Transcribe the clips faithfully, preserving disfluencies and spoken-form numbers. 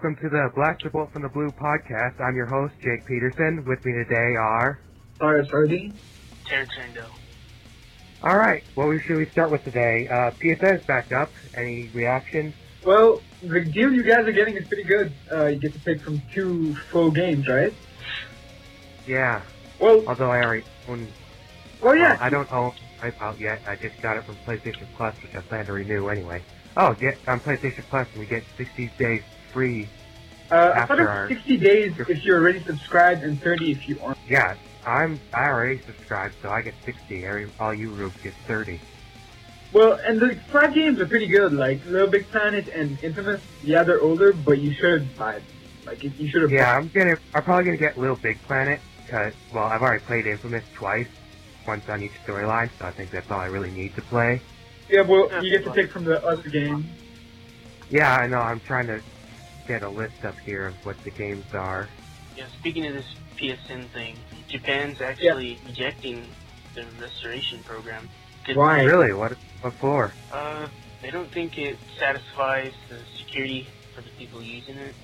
welcome to the Black the Bolt from the Blue podcast. I'm your host, Jake Peterson. With me today are... Cyrus Hardy. Terrence Randall. Alright, what we should we start with today? Uh, P S N is back up. Any reaction? Well, the deal you guys are getting is pretty good. Uh, you get to pick from two full games, right? Yeah. Well, Although I already own... well, yeah. Well, I don't own Wipeout yet. I just got it from PlayStation Plus, which I plan to renew anyway. Oh, get on PlayStation Plus, and we get sixty days free. Uh, I thought it our- was sixty days if you're already subscribed and thirty if you aren't. Yeah, I'm I already subscribed, so I get sixty. Every, all you rubes get thirty. Well, and the five games are pretty good, like Little Big Planet and Infamous. Yeah, they're older, but you should buy them. Like, you should have. Yeah, I'm gonna. I'm probably gonna get Little Big Planet because, well, I've already played Infamous twice, once on each storyline, so I think that's all I really need to play. Yeah, well, you get to pick from the other game. Yeah, I know. I'm trying to get a list up here of what the games are. Yeah, speaking of this P S N thing, Japan's actually rejecting the restoration program. 'Cause, Why? Really? What? What for? Uh, they don't think it satisfies the security for the people using it.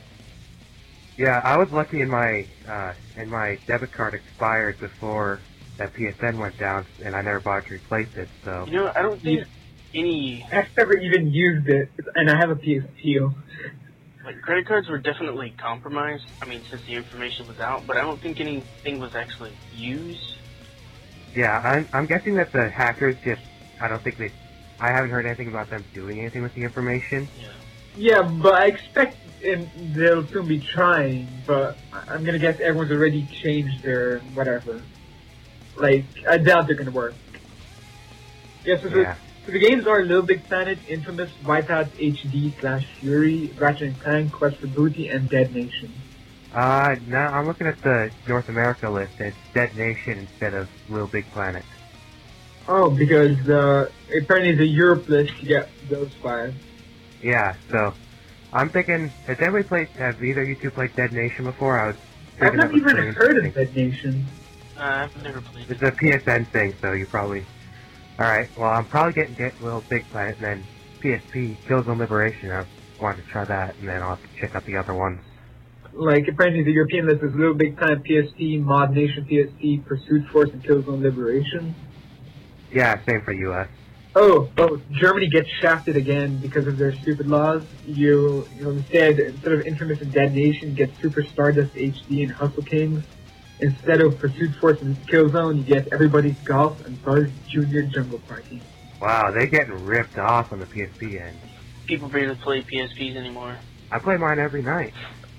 Yeah, I was lucky in my uh, in my debit card expired before that P S N went down, and I never bothered to replace it. So. You know, I don't think any, I've never even used it, and I have a P S P. like, credit cards were definitely compromised, I mean, since the information was out, but I don't think anything was actually used. Yeah, I'm, I'm guessing that the hackers just, I don't think they, I haven't heard anything about them doing anything with the information. Yeah. Yeah, but I expect and they'll soon be trying, but I- I'm gonna guess everyone's already changed their whatever. Like, I doubt they're gonna work. Yeah, so, Yeah. The, so the games are Little Big Planet, Infamous, Wipeout H D slash Fury, Ratchet and Clank, Quest for Booty, and Dead Nation. Uh, now I'm looking at the North America list, and it's Dead Nation instead of Little Big Planet. Oh, because uh, apparently the Europe list you get those five. Yeah, so, I'm thinking, has anybody played, have either of you two played Dead Nation before? I was I've thinking not that was even pretty heard of interesting. Dead Nation. Uh, I've never played it. It's a P S N thing, so you probably... Alright, well, I'm probably getting Get Little Big Planet, and then P S P, Killzone Liberation. I wanted to try that, and then I'll have to check out the other ones. Like, apparently the European list is Little Big Planet P S P, Mod Nation P S P, Pursuit Force, and Killzone Liberation. Yeah, same for U S. Oh, oh, Germany gets shafted again because of their stupid laws. You, you know, instead, instead of Infamous and Dead Nation, get Super Stardust H D and Hustle Kings. Instead of Pursuit Force and Killzone, you get Everybody's Golf and Buzz Junior Jungle Party. Wow, they're getting ripped off on the P S P end. People barely play P S Ps anymore. I play mine every night.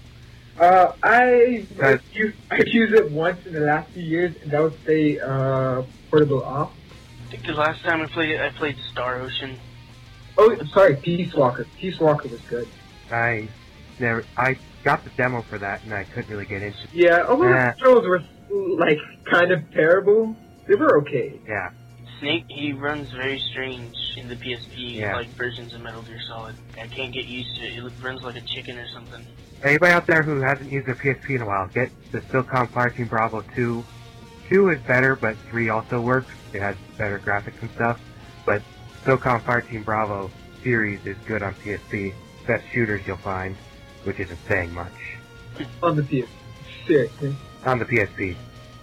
Uh, I, Guys. I've used, I've used it once in the last few years, and that would say, uh, Portable Off. I think the last time I played it, I played Star Ocean. Oh, sorry, Peace Walker. Peace Walker was good. I never, I got the demo for that, and I couldn't really get into it. Yeah, although Yeah. the controls were, like, kind of terrible, they were okay. Yeah. Snake, he runs very strange in the P S P, Yeah. like versions of Metal Gear Solid. I can't get used to it. It runs like a chicken or something. Anybody out there who hasn't used a P S P in a while, get the SOCOM Fireteam Bravo two. two is better, but three also works. It has better graphics and stuff. But SOCOM Fireteam Bravo series is good on P S P. Best shooters you'll find, which isn't saying much. On the P S P. Seriously. On the P S P.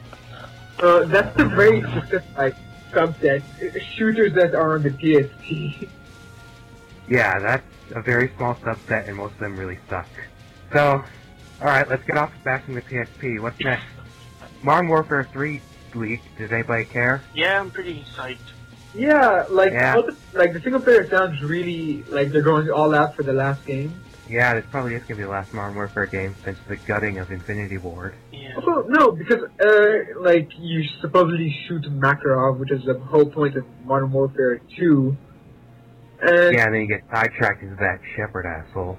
Uh, that's a very specific, like, subset. Uh, Shooters that are on the P S P. Yeah, that's a very small subset, and most of them really suck. So, alright, let's get off bashing the P S P. What's next? Modern Warfare three leaked. Does anybody care? Yeah, I'm pretty psyched. Yeah, like, Yeah. all the, like, the single player sounds really, like, they're going all out for the last game. Yeah, this probably is going to be the last Modern Warfare game since the gutting of Infinity Ward. Yeah. Also, no, because, uh, like, you supposedly shoot Makarov, which is the whole point of Modern Warfare two. And Yeah, and then you get sidetracked into that Shepard asshole.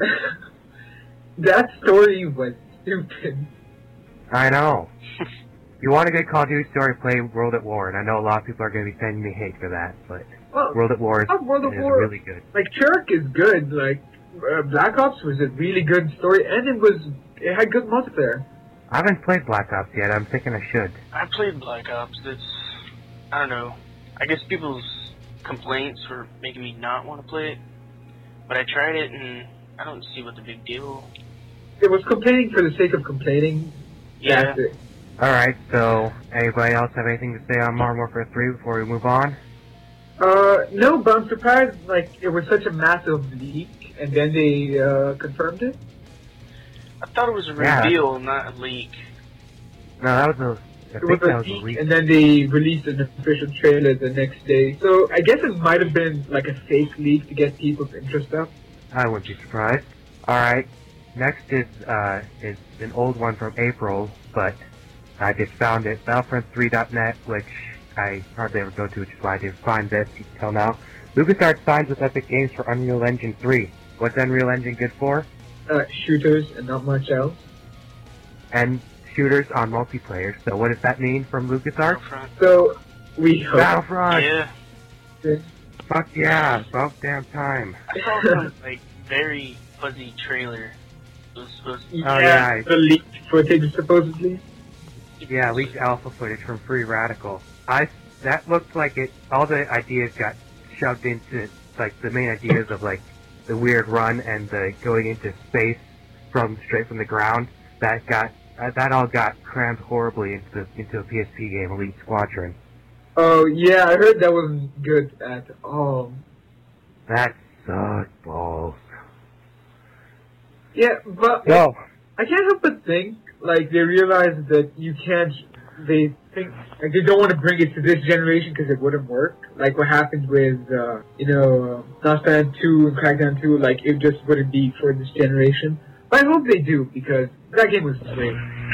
that story was stupid. I know. You want a good Call of Duty story, play World at War, and I know a lot of people are going to be sending me hate for that, but Well, World at War is, not World at is War. really good. Like, Turk is good, like, uh, Black Ops was a really good story, and it was, it had good multiplayer. I haven't played Black Ops yet, I'm thinking I should. I played Black Ops. It's, I don't know. I guess people's complaints were making me not want to play it. But I tried it, and I don't see what the big deal it was complaining for the sake of complaining. Yeah. That's it. Alright, so anybody else have anything to say on Modern Warfare three before we move on? Uh, no, but I'm surprised, like, it was such a massive leak, and then they, uh, confirmed it. I thought it was a Yeah. reveal, not a leak. No, that was a... I It think was that a was a leak, leak. and then they released an official trailer the next day. So I guess it might have been like a fake leak to get people's interest up. I wouldn't be surprised. Alright, next is, uh, is an old one from April, but I just found it. Battlefront three dot net, which I hardly ever go to, which is why I didn't find this until now. LucasArts signs with Epic Games for Unreal Engine three. What's Unreal Engine good for? Uh, shooters and not much else. And shooters on multiplayer. So what does that mean from LucasArts? Battlefront. So we hope. Battlefront! Yeah. Fuck yeah, about damn time. I saw some, like, very fuzzy trailer. It was supposed to Oh, yeah. The leaked footage supposedly. Yeah, leaked alpha footage from Free Radical. I that looked like it. All the ideas got shoved into like the main ideas of like the weird run and the going into space from straight from the ground. That got uh, that all got crammed horribly into the, into a P S P game, Elite Squadron. Oh yeah, I heard that wasn't good at all. That sucked balls. Yeah, but No. I can't help but think like they realize that you can't. They think like they don't want to bring it to this generation because it wouldn't work. Like what happened with uh, you know uh, Nospan two and Crackdown two. Like it just wouldn't be for this generation. But I hope they do because that game was great.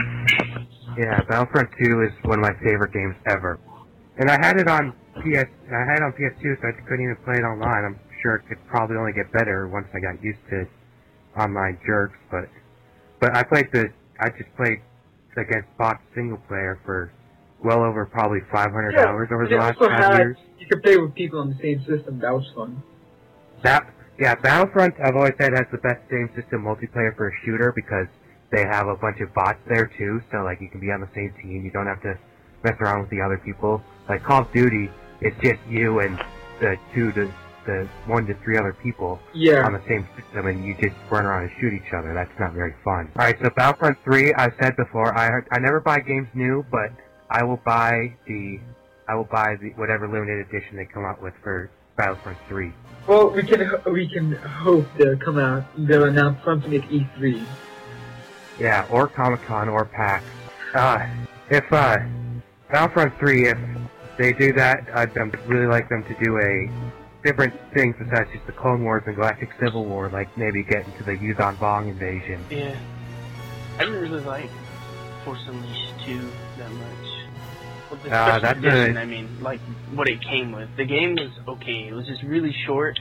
Yeah, Battlefront two is one of my favorite games ever. And I had it on P S. I had it on P S two, so I couldn't even play it online. I'm sure it could probably only get better once I got used to online jerks. But but I played the. I just played against bots single player for well over probably five hundred Yeah, hours over they the last also five had- years. You could play with people on the same system. That was fun. That yeah, Battlefront I've always said has the best game system multiplayer for a shooter because they have a bunch of bots there too. So like you can be on the same team. You don't have to mess around with the other people. Like Call of Duty, it's just you and the two to the one to three other people Yeah. on the same system, and you just run around and shoot each other. That's not very fun. All right, so Battlefront three, I've said before, I I never buy games new, but I will buy the I will buy the whatever limited edition they come out with for Battlefront three. Well, we can we can hope they'll come out. They'll announce something at E three. Yeah, or Comic Con or PAX. Uh, if uh, Battlefront three, if they do that, I'd um, really like them to do a different things besides just the Clone Wars and Galactic Civil War, like maybe get into the Yuzan Vong invasion. Yeah. I didn't really like Force Unleashed two that much. With the Ah, special that's edition, a- I mean, like, what it came with. The game was okay. It was just really short,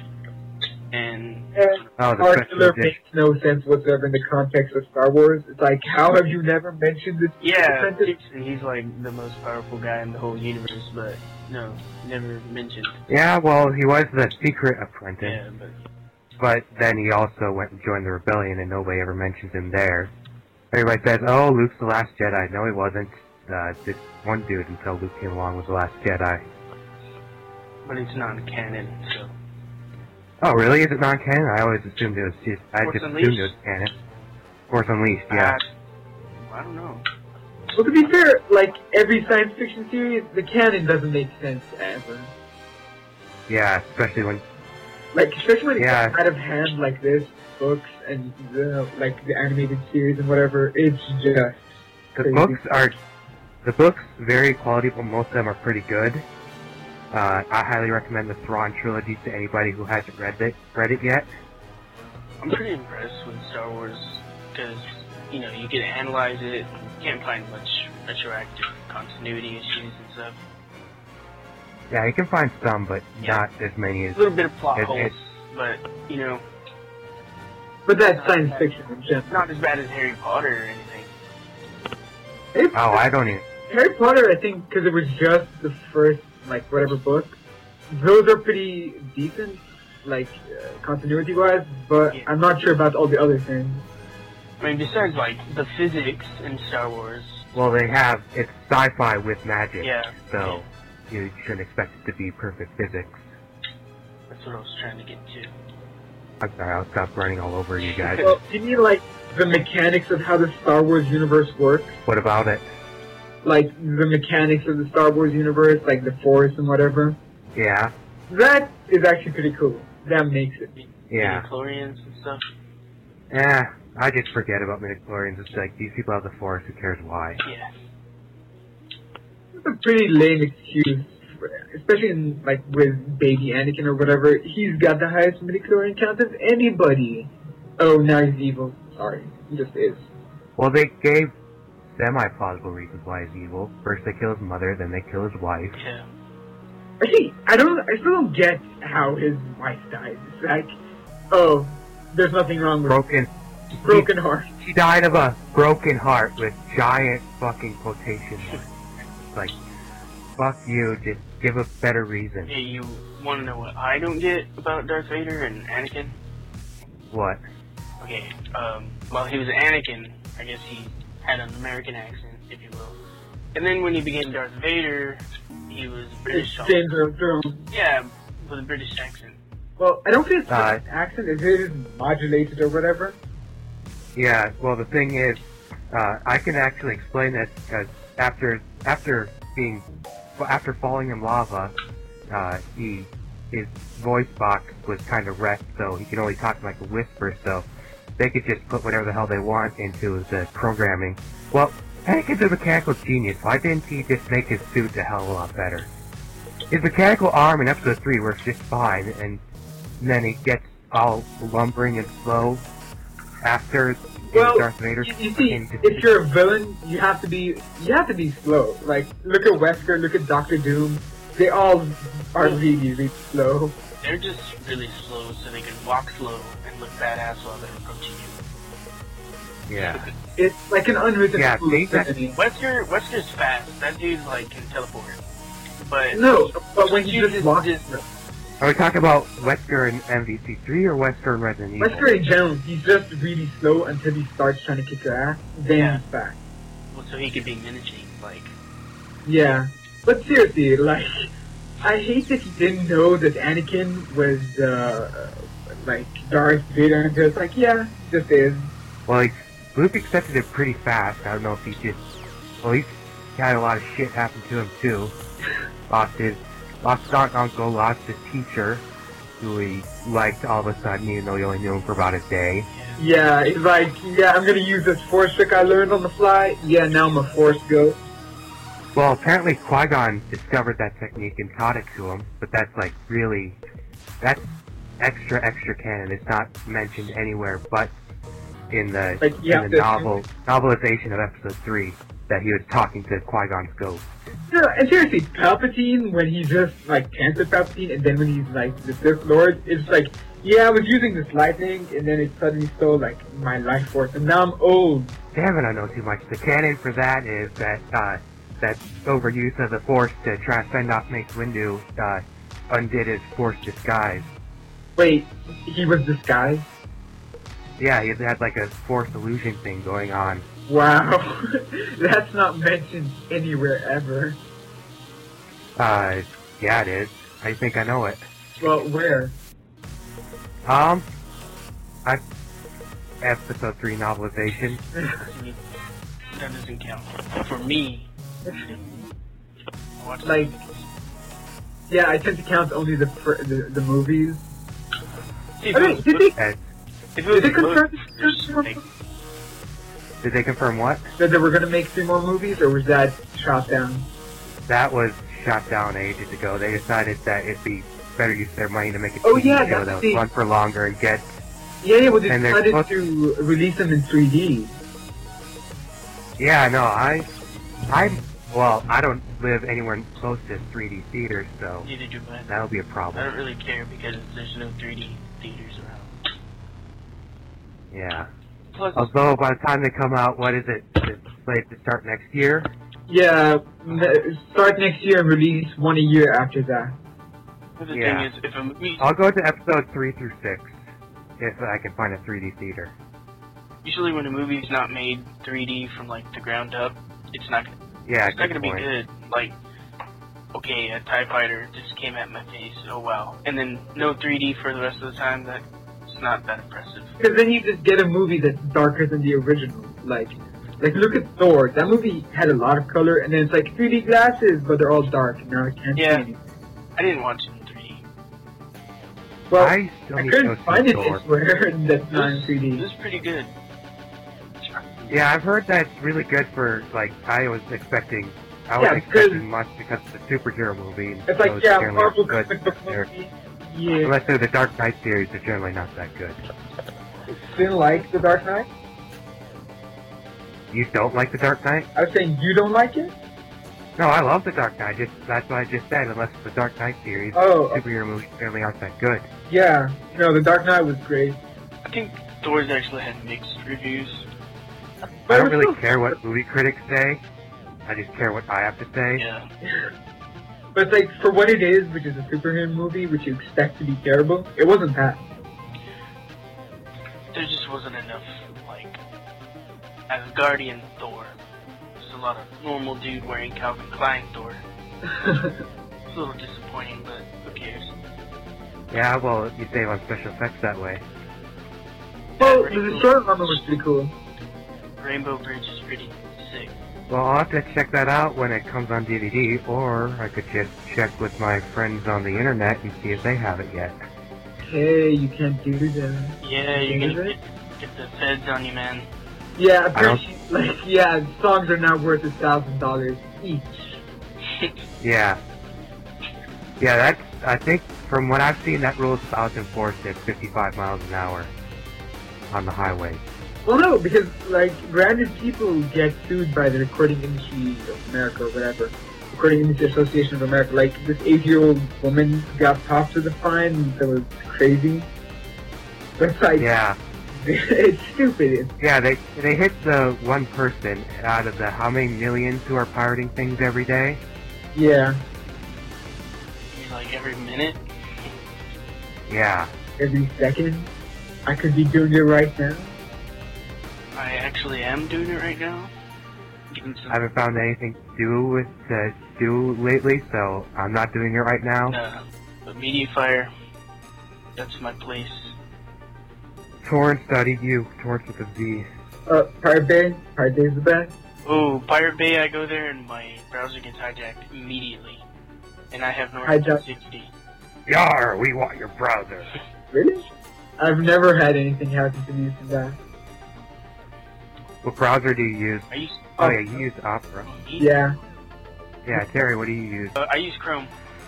and... And Oh, the Star special Killer edition. makes no sense whatsoever in the context of Star Wars. It's like, how have you never mentioned this? Yeah, apprentice? and he's like the most powerful guy in the whole universe, but no, never mentioned. Yeah, well, he was the secret apprentice, Yeah, but... but then he also went and joined the rebellion, and nobody ever mentions him there. Everybody says, "Oh, Luke's the last Jedi." No, he wasn't. Uh, this one dude until Luke came along was the last Jedi. But it's not canon, so... Oh, really? Is it non-canon? I always assumed it was just. I Force just Unleashed? assumed it was canon. Force Unleashed, yeah. Uh, I don't know. Well, to be fair, like every science fiction series, the canon doesn't make sense ever. Yeah, especially when. Like, especially when Yeah. it's out of hand like this, books and the like the animated series and whatever. It's just The crazy. books are. The books, very quality, but most of them are pretty good. Uh, I highly recommend the Thrawn trilogy to anybody who hasn't read it, read it yet. I'm pretty impressed with Star Wars, because, you know, you can analyze it, can't find much retroactive continuity issues and stuff. Yeah, you can find some, but Yeah. not as many as. A little bit of plot It- holes, it- but, you know, But that's science fiction in general. not as bad as Harry Potter or anything. It's, Oh, I don't even. Harry Potter, I think, because it was just the first, like, whatever book, those are pretty decent, like, uh, continuity-wise, but Yeah. I'm not sure about all the other things. I mean, besides, like, the physics in Star Wars, Well, they have. It's sci-fi with magic, yeah, so you shouldn't expect it to be perfect physics. that's what I was trying to get to. I'm sorry, I'll stop running all over you guys. Well, do you mean like the mechanics of how the Star Wars universe works? What about it? Like the mechanics of the Star Wars universe, like the Force and whatever? Yeah, That is actually pretty cool. That makes it. yeah. Midichlorians and stuff. Eh, I just forget about midichlorians. It's like, these people have the Force, who cares why? Yeah. It's a pretty lame excuse, especially in, like, with baby Anakin or whatever. He's got the highest midichlorian count of anybody. Oh, now he's evil. Sorry. He just is. Well, they gave semi-plausible reasons why he's evil. First they kill his mother, then they kill his wife. Yeah. Actually, I don't, I still don't get how his wife died. It's like, oh, there's nothing wrong with Broken. broken heart. She died of a broken heart with giant fucking quotation marks. Like, fuck you, just give a better reason. Hey, you want to know what I don't get about Darth Vader and Anakin? What? Okay, um, well, he was Anakin. I guess he had an American accent, if you will. And then when he became Darth Vader, he was British. It's James Earl Jones. Yeah, with a British accent. Well, I don't think it's Uh, an accent. Is it modulated or whatever? Yeah, well, the thing is, uh, I can actually explain this because after after being after falling in lava, uh, he his voice box was kind of wrecked, so he could only talk like a whisper. So they could just put whatever the hell they want into the programming. Well, Anakin's a mechanical genius. Why didn't he just make his suit a hell of a lot better? His mechanical arm in Episode three works just fine, and then he gets all lumbering and slow after Well, Darth Vader. You, you see, came to- if you're a villain, you have to be you have to be slow. Like, look at Wesker, look at Doctor Doom. They all are really, really slow. They're just really slow so they can walk slow and look badass while they're approaching you. yeah. It's like an unwritten Yeah, rule. they- isn't it? Wesker, Wesker's fast. That dude, like, can teleport. But No, but when he you just walks, Are we talking about Wesker in M V C three or Wesker in Resident Evil? Wesker in general, he's just really slow until he starts trying to kick your ass. Then Yeah. he's fast. well, so he could be menacing, like, Yeah, but seriously, like, I hate that he didn't know that Anakin was uh, like Darth Vader, and just like, yeah, just is. Well, he, Luke accepted it pretty fast. I don't know if he just... Well, he's had a lot of shit happen to him, too. Lost his... Lost his aunt and uncle, lost his teacher, who he liked all of a sudden, even though he only knew him for about a day. Yeah, he's like, yeah, I'm gonna use this Force trick I learned on the fly. Yeah, now I'm a Force ghost. Well, apparently Qui-Gon discovered that technique and taught it to him, but that's, like, really... That's extra, extra canon. It's not mentioned anywhere but in the, Like, you in have the to- novel novelization of Episode three, that he was talking to Qui-Gon's ghost. No, and seriously, Palpatine, when he just, like, canceled Palpatine, and then when he's, like, the Sith Lord, it's like, yeah, I was using this lightning, and then it suddenly stole, like, my life force, and now I'm old. Damn it, I know too much. The canon for that is that, uh, that overuse of the Force to try to fend off Mace Windu, uh, undid his Force disguise. Wait, he was disguised? Yeah, he had, like, a Force illusion thing going on. Wow. That's not mentioned anywhere ever. Uh, yeah, it is. I think I know it. Well, where? Um, I... Episode three novelization. see, that doesn't count. For me, I watched Like, yeah, I tend to count only the fir- the, the movies. See, if, I it mean, was, did they, Uh, if it did was they a confirm movie, there's, like, did they confirm what? that they were going to make three more movies, or was that shot down? That was shot down ages ago. They decided that it'd be better use their money to make a T V Oh, yeah, show that's that would the- run for longer and get... Yeah, yeah, well, they And they're decided supposed- to release them in three D. Yeah, no, I... I'm... Well, I don't live anywhere close to three D theaters, so neither do I. that'll be a I problem. don't really care because there's no three D theaters around. Yeah. Plus, Although, by the time they come out, what is it? It's slated to start next year? Yeah, ne- start next year and release one a year after that. the yeah. thing is, if a movie, I'll go to episode three through six, if I can find a three D theater. usually when a movie's not made three D from like the ground up, it's not gonna, Yeah, it's not good gonna be point. good. Like, okay, a TIE fighter just came at my face. Oh wow, and then no three D for the rest of the time. That's not that impressive. Because then you just get a movie that's darker than the original. Like, like look at Thor. That movie had a lot of color, and then it's like three D glasses, but they're all dark, and now I can't Yeah. see anything. I didn't watch it in three D. Well, I I, still need to couldn't go find see it Thor. anywhere that's It not in was, three it D. was pretty good. Yeah, I've heard that it's really good for, like, I was expecting, I was Yeah, expecting because- much because it's a superhero movie. and It's like, so yeah, generally Marvel good comic book there. movie. Yeah. Unless they're the Dark Knight series, they're generally not that good. Didn't like The Dark Knight? You don't like the Dark Knight? I was saying you don't like it? No, I love the Dark Knight. Just that's what I just said. Unless it's the Dark Knight series, Oh, okay. superhero movies generally aren't that good. Yeah. No, The Dark Knight was great. I think Thor's actually had mixed reviews. I But don't it was really still- care what movie critics say. I just care what I have to say. Yeah. But it's like, for what it is, which is a superhero movie, which you expect to be terrible, it wasn't that. There just wasn't enough, like, Asgardian Thor. Just a lot of normal dude wearing Calvin Klein Thor. It's a little disappointing, but who cares? Yeah, well, you save on special effects that way. Well, Yeah, the Rainbow short armor was pretty cool. Rainbow Bridge is pretty sick. Well, I'll have to check that out when it comes on D V D, or I could just check with my friends on the internet and see if they have it yet. Hey, you can't do that. Yeah, you're Is gonna it? get, get the feds on you, man. Yeah, I don't- appreciate, like, yeah, songs are now worth a thousand dollars each. Yeah. Yeah, that's, I think, from what I've seen, that rule is about enforced at fifty-five miles an hour on the highway. Well, no, because, like, granted, people get sued by the Recording Industry of America or whatever. Recording Industry Association of America. Like, this eight-year-old woman got tossed to the fine that was crazy. But it's like, Yeah. it's stupid. It's, Yeah, they they hit the one person out of the how many millions who are pirating things every day? yeah, You're like every minute. Yeah. every second. I could be doing it right now. I actually am doing it right now. Getting some, I haven't found anything to do with to do lately, so I'm not doing it right now. uh, but Mediafire, that's my place. Torrent study you. Torrent with a V. Uh, Pirate Bay. Pirate Bay's the best. Oh, Pirate Bay, I go there and my browser gets hijacked immediately. And I have North Hijack. sixty. Yar, we want your browser. Really? I've never had anything happen to me from that. What browser do you use? I use, Oh yeah, you use Opera. Yeah. Yeah, Terry, what do you use? uh, I use Chrome.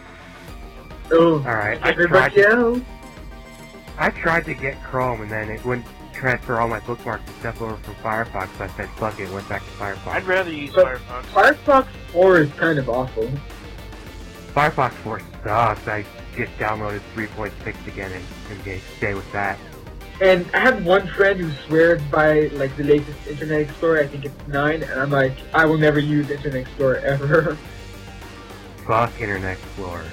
Oh, Alright, I tried everybody to, else. I tried to get Chrome and then it wouldn't transfer all my bookmarks and stuff over from Firefox, so I said fuck it, went back to Firefox. I'd rather use But- Firefox. Firefox four is kind of awful. Firefox four sucks. I just downloaded three point six again and, and gonna stay with that. And I have one friend who swears by, like, the latest Internet Explorer. I think it's nine, and I'm like, I will never use Internet Explorer ever. Fuck Internet Explorer.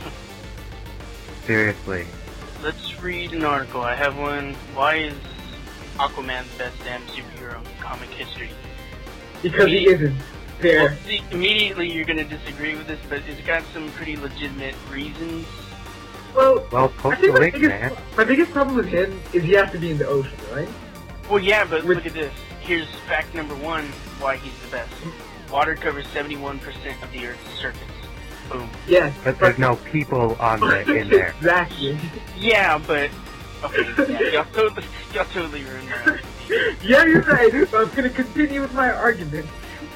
Seriously. Let's read an article. I have one. Why is Aquaman the best damn superhero in comic history? Because he isn't. There. Well, see, immediately you're gonna disagree with this, but it's got some pretty legitimate reasons. Well, Well, I post think the my link, biggest, man. my biggest problem with him is he has to be in the ocean, right? Well, yeah, but With- look at this. Here's fact number one, why he's the best. Water covers seventy-one percent of the Earth's surface. Boom. Yes. But there's no people on the in there. Exactly. Yeah, but... Okay, yeah, y'all totally, y'all totally ruined my argument. Yeah, you're right. So I'm gonna continue with my argument.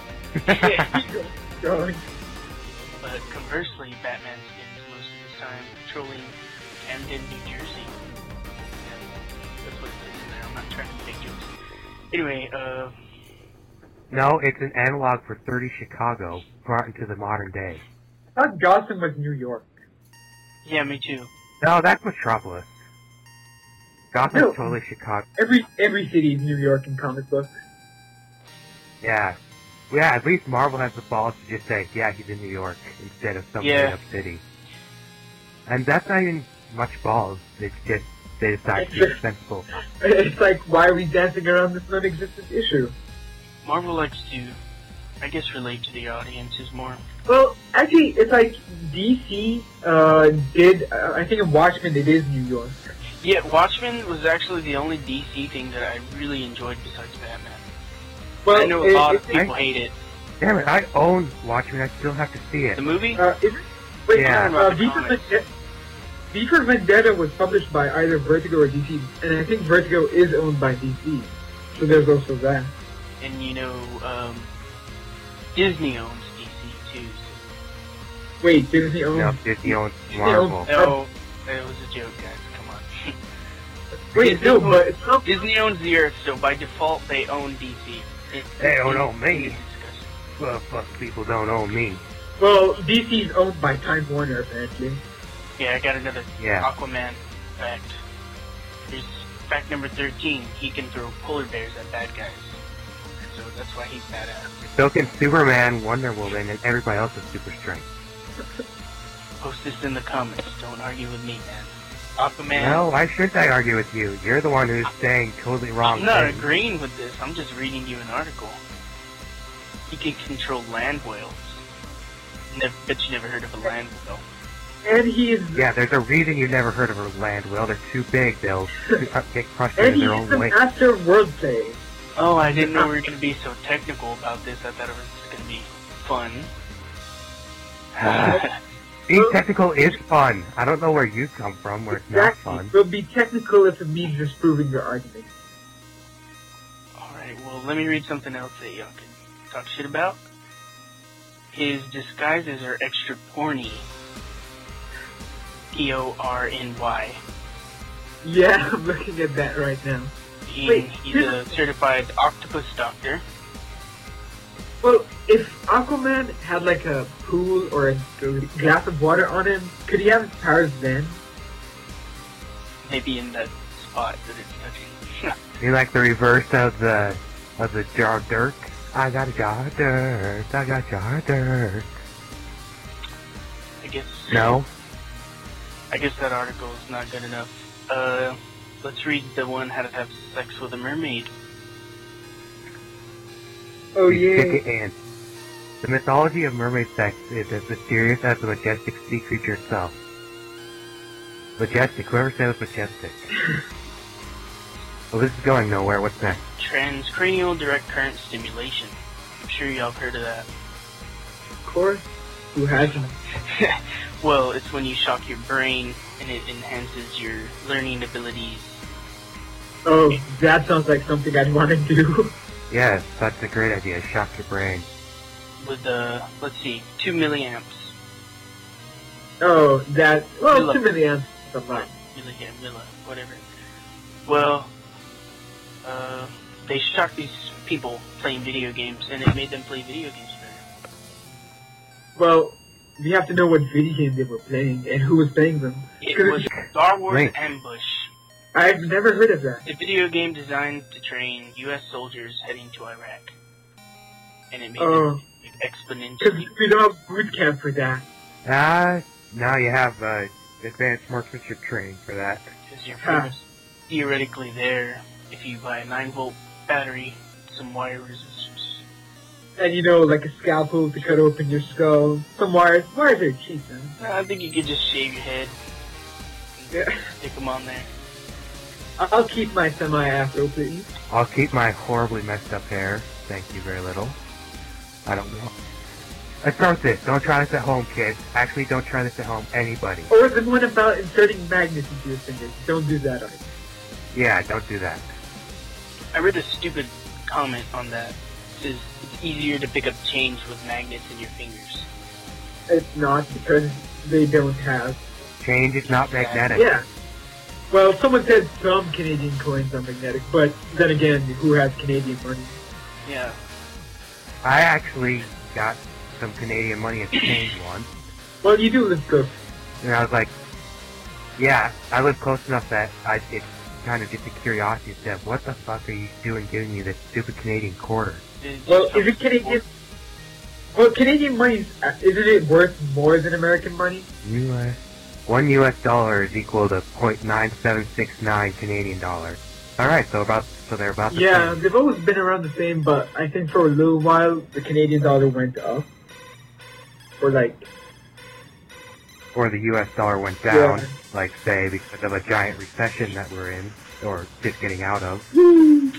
Going. But conversely, Batman spends most of his time patrolling Camden, New Jersey. Yeah, that's what it says in there. I'm not trying to make jokes. Anyway, uh... No, it's an analog for thirty Chicago brought into the modern day. I thought Gotham was New York. yeah, me too. No, that's Metropolis. Gotham's No. totally Chicago. Every every city is New York in comic books. Yeah. Yeah, at least Marvel has the balls to just say, yeah, he's in New York, instead of some Yeah. made-up city. And that's not even much balls. It's just, they decide to be sensible. It's like, why are we dancing around this non-existent issue? Marvel likes to, I guess, relate to the audiences more. Well, actually, it's like D C uh, did. Uh, I think in Watchmen it is New York. Yeah, Watchmen was actually the only D C thing that I really enjoyed besides Batman. Well, I know a it- lot it- of people I- hate it. Damn it, I own Watchmen. I still have to see it. The movie? Uh, is it, wait, Yeah. uh, V for Vendetta, V for Vendetta was published by either Vertigo or D C, and I think Vertigo is owned by D C, so there's also that. And you know, um, Disney owns D C too. Wait, Disney owns... No, Disney owns Disney owns- Marvel. So. No, it was a joke, guys. Come on. Wait, Disney no, owns- but it's not... Disney owns the Earth, so by default they own D C. It's, They don't it's- own me. it's discussion. Well, fuck, people don't own me. Well, D C is owned by Time Warner, apparently. Yeah, I got another Yeah. Aquaman fact. Here's fact number thirteen. He can throw polar bears at bad guys. So that's why he's badass. So can Superman, Wonder Woman, and everybody else with super strength. Post this in the comments. Don't argue with me, man. Aquaman. No, why shouldn't I argue with you? You're the one who's saying totally wrong I'm not things. agreeing with this. I'm just reading you an article. He can control land whales. Never, bet you never heard of a land whale. And he is... Yeah, there's a reason you never heard of a land whale. They're too big. They'll get crushed And under he their is own the weight. master of wordplay. Oh, I didn't know we were going to be so technical about this. I thought it was going to be fun. Being technical is fun. I don't know where you come from, where it's not Exactly. fun. Will be technical if it means disproving your argument. Alright, well, let me read something else that y'all can talk shit about. His disguises are extra porny. P O R N Y. Yeah, I'm looking at that right now. He, Wait, he's here's- a certified octopus doctor. Well, if Aquaman had like a pool or a glass of water on him, could he have his powers then? Maybe in that spot that it's touching. You like the reverse of the of the jar of dirt? I got a jar of dirt. I got a jar of dirt. I guess. No? I guess that article is not good enough. Uh, let's read the one how to have sex with a mermaid. Oh You yeah. stick it in. The mythology of mermaid sex is as mysterious as the majestic sea creature itself. Majestic. Whoever said it was majestic. Well, this is going nowhere. What's next? Transcranial direct current stimulation. I'm sure y'all have heard of that. Of course. Who hasn't? Well, it's when you shock your brain and it enhances your learning abilities. Oh, that sounds like something I'd want to do. Yes, that's a great idea. Shock your brain. With, uh, let's see, two milliamps. Oh, that. Well, Milla. two milliamps is a lot. Milla, yeah, Milla, whatever. Well, uh, they shocked these people playing video games and it made them play video games better. Well, we have to know what video game they were playing and who was playing them. It was Star Wars Wait. Ambush. I've never heard of that. A video game designed to train U S soldiers heading to Iraq. And it made Oh. them Because exponentially. we don't have boot camp for that. Ah, now you have uh, advanced marksmanship training for that. Because you're Huh. pretty much theoretically there if you buy a nine volt battery, some wire resistors. And you know, like a scalpel to cut open your skull. Some wires. Wires are cheap, man. I think you could just shave your head and Yeah. stick them on there. I'll keep my semi-afro, please. I'll keep my horribly messed up hair. Thank you very little. I don't know. Let's start with this. Don't try this at home, kids. Actually, don't try this at home. Anybody. Or the one about inserting magnets into your fingers. Don't do that, Art. Yeah, don't do that. I read a stupid comment on that. It says it's easier to pick up change with magnets in your fingers. It's not, because they don't have. Change is not magnetic. Yeah. Well, someone said some Canadian coins are magnetic, but then again, who has Canadian money? Yeah. I actually got some Canadian money exchange once. Well, you do live good. And I was like, yeah, I live close enough that I, it kind of just a curiosity step. What the fuck are you doing giving me this stupid Canadian quarter? It Well, just is it helps Canadian? support- Well, Canadian money, isn't it worth more than American money? U S One U S dollar is equal to point nine seven six nine Canadian dollars. Alright, so about so they're about the Yeah, same. they've always been around the same, but I think for a little while, the Canadian dollar went up. Or like, or the U S dollar went down, Yeah. like say because of a giant recession that we're in, or just getting out of. And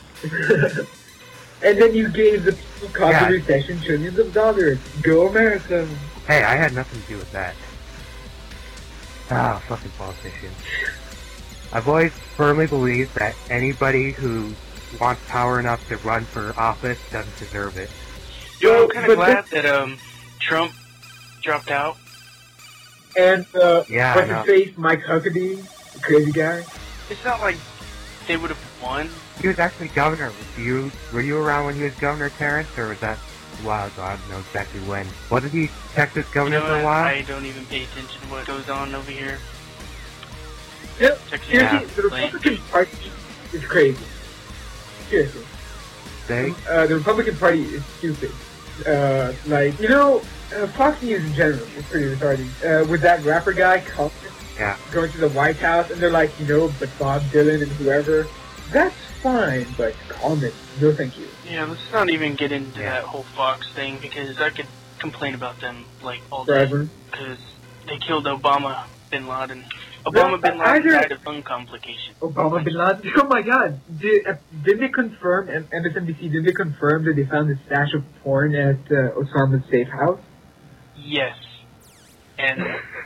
then you gave the people caught Yeah. the recession trillions of dollars. Go America! Hey, I had nothing to do with that. Ah, fucking politicians. I've always firmly believed that anybody who wants power enough to run for office doesn't deserve it. Yo, Well, I'm kind but of glad this- that um Trump dropped out. And uh, Yeah, I what's know. his face? Mike Huckabee, the crazy guy. It's not like they would have won. He was actually governor. Were you, were you around when he was governor, Terrence, or was that a while ago? I don't know exactly when. Wasn't he Texas You governor know for a what? while? I don't even pay attention to what goes on over here. Yep. Texas Seriously, is the lame. Republican Party is crazy. Seriously. They? Uh, the Republican Party is stupid. Uh, like, you know, uh, Fox News in general is pretty retarded. Uh, with that rapper guy, Colin, Yeah. going to the White House, and they're like, you know, but Bob Dylan and whoever, that's fine, but Common, no thank you. Yeah, let's not even get into Yeah. that whole Fox thing because I could complain about them like all day. Forever. Because they killed Obama bin Laden. Obama bin Laden either- died of lung complications. Obama bin Laden. Oh my god. Did, uh, did they confirm, M S N B C, did they confirm that they found a stash of porn at uh, Osama's safe house? Yes. And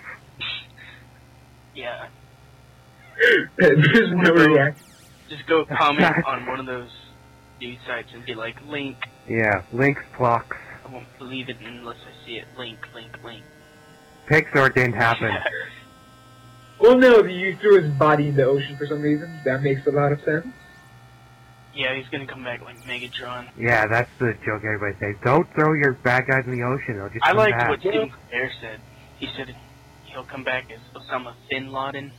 yeah, There's no reaction. just go comment on one of those news sites and be like, link. Yeah. Links, clocks. I won't believe it unless I see it. Link, link, link. Pixar didn't happen. Well, no, he threw his body in the ocean for some reason. That makes a lot of sense. Yeah, he's gonna come back like Megatron. Yeah, that's the joke everybody says. Don't throw your bad guys in the ocean. They'll just I come liked back. what Stephen Colbert said. He said he'll come back as Osama bin Laden,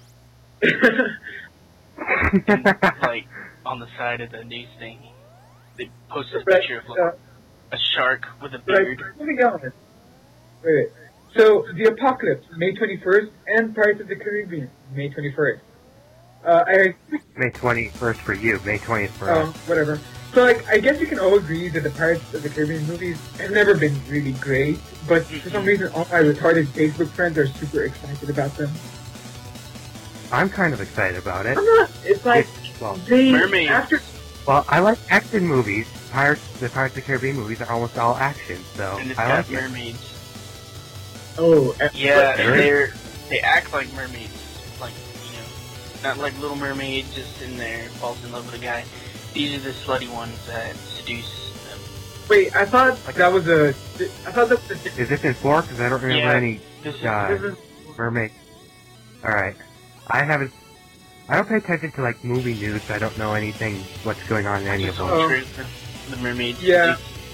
and, like on the side of the news thing. They posted a Right, picture of like, uh, a shark with a right, beard. moving on. Wait, wait. So, The Apocalypse, May twenty-first, and Pirates of the Caribbean, May twenty-first. Uh, I, May twenty-first for you, May twentieth for um, us. whatever. So, like, I guess we can all agree that the Pirates of the Caribbean movies have never been really great, but for some reason all my retarded Facebook friends are super excited about them. I'm kind of excited about it. I'm not, it's like, It's- well, they, Mermaids. after, well, I like action movies. Pirates, the Pirates of the Caribbean movies are almost all action, so And it's I got like it. mermaids. oh, uh, Yeah, but- and they're they act like mermaids, like you know, not like Little Mermaid just in there falls in love with a guy. These are the slutty ones that seduce them. Wait, I thought that was a, I thought that was a Is this in four? Because I don't remember Yeah. any This is uh, different. mermaid. Alright. I haven't... I don't pay attention to, like, movie news. I don't know anything, what's going on in any of just them. Oh. all true for the mermaids. Yeah.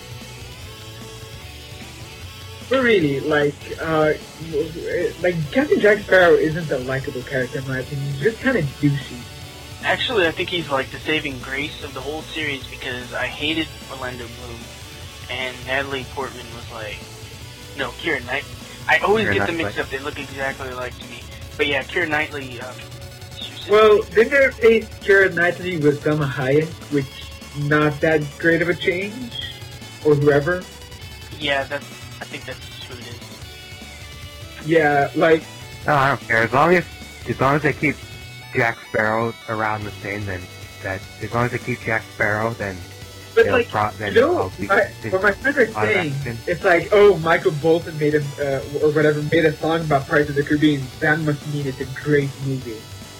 But really, like, uh, like, Captain Jack Sparrow isn't a likable character in my opinion. He's just kind of douchey. Actually, I think he's like the saving grace of the whole series because I hated Orlando Bloom, and Natalie Portman was like, no, Keira Knightley. I always Keira get them Knightley. mixed up. They look exactly alike to me. But yeah, Keira Knightley. Um, she was Well, then they replaced Keira Knightley with Selma Hayek, which not that great of a change, or whoever. yeah, that's. I think that's who it is. Yeah, like, No, I don't care. As long as, as long as they keep Jack Sparrow around the same, then that, as long as they keep Jack Sparrow, then but they'll like, pro- then you know, I'll be, my, what my friends are a lot of saying, action. it's like, oh, Michael Bolton made a, uh, or whatever, made a song about Pirates of the Caribbean. That must mean it's a great movie.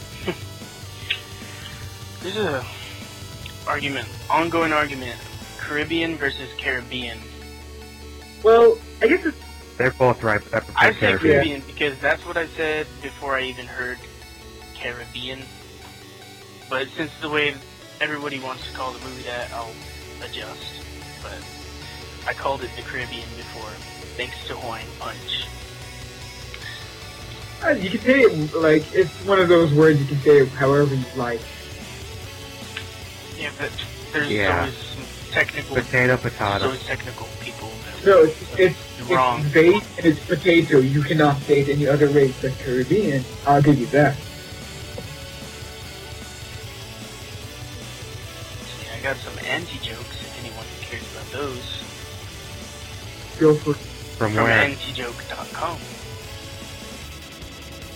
There's a argument, ongoing argument, Caribbean versus Caribbean. Well, I guess it's, They're both right. I prefer I say Caribbean. Caribbean because that's what I said before I even heard Caribbean. But since the way everybody wants to call the movie that, I'll adjust. But I called it the Caribbean before, thanks to Hawaiian Punch. uh, you can say it, like, it's one of those words you can say it however you like. Yeah, but there's Yeah. always some technical, Potato, there's potato. always technical people that No, it's, it's, You're wrong. it's bait and it's potato. You cannot say it any other way but Caribbean. I'll give you that. See, I got some anti-jokes if anyone cares about those. Go for it. From From where? antijoke dot com.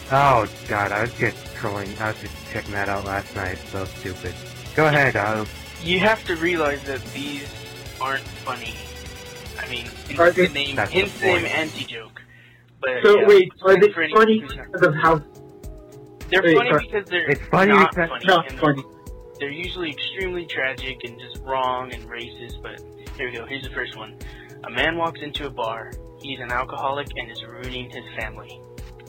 Oh god, I was just trolling. I was just checking that out last night. So stupid. Go ahead, uh, You have to realize that these aren't funny. I mean, Are hence the they- name, That's the hence the name point. anti-joke. But So yeah, wait, are they for any funny reason- because of how? They're wait, funny sorry. because they're It's funny not because- funny. Not and they're- funny. They're usually extremely tragic and just wrong and racist, but here we go. Here's the first one. A man walks into a bar. He's an alcoholic and is ruining his family.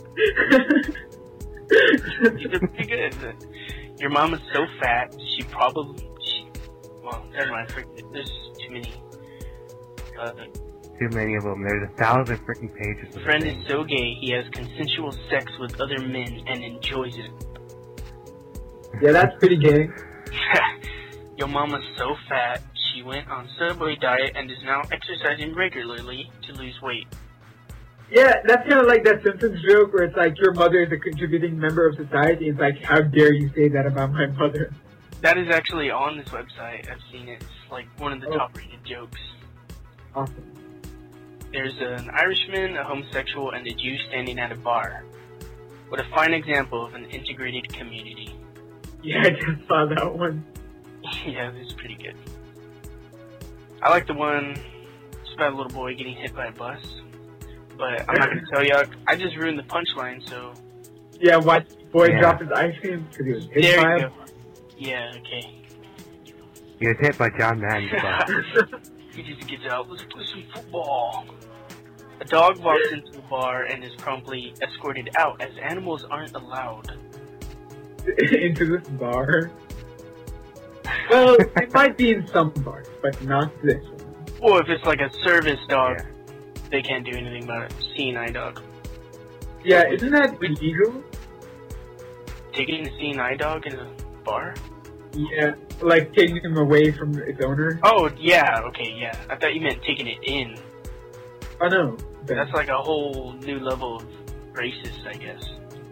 These are pretty good. Your mom is so fat, she probably... She, well, never mind. There's too many. Uh, too many of them. There's a thousand freaking pages of friend things. is so gay, he has consensual sex with other men and enjoys it. Yeah, that's pretty gay. Your mama's so fat, she went on Subway diet and is now exercising regularly to lose weight. Yeah, that's kind of like that Simpsons joke where it's like your mother is a contributing member of society. It's like, how dare you say that about my mother? That is actually on this website. I've seen it. It's like one of the Oh. top rated jokes. Awesome. There's an Irishman, a homosexual, and a Jew standing at a bar. What a fine example of an integrated community. Yeah, I just saw that one. Yeah, this is pretty good. I like the one, it's about a little boy getting hit by a bus. But I'm not going to tell you. I just ruined the punchline, so... Yeah, watch boy Yeah. drop his ice cream because he was hit There by you him. go. Yeah, okay. He was hit by John Madden's butt. He just gets out, let's play some football. A dog walks into the bar and is promptly escorted out, as animals aren't allowed. Into this bar. Well, it might be in some bars, but not this one. Or if it's like a service dog, Yeah. they can't do anything about it. Seeing eye dog. Yeah, isn't that illegal? Taking a seeing eye dog in a bar? Yeah, like taking him away from its owner. Oh, yeah, okay, yeah. I thought you meant taking it in. Oh no. That's like a whole new level of racist, I guess.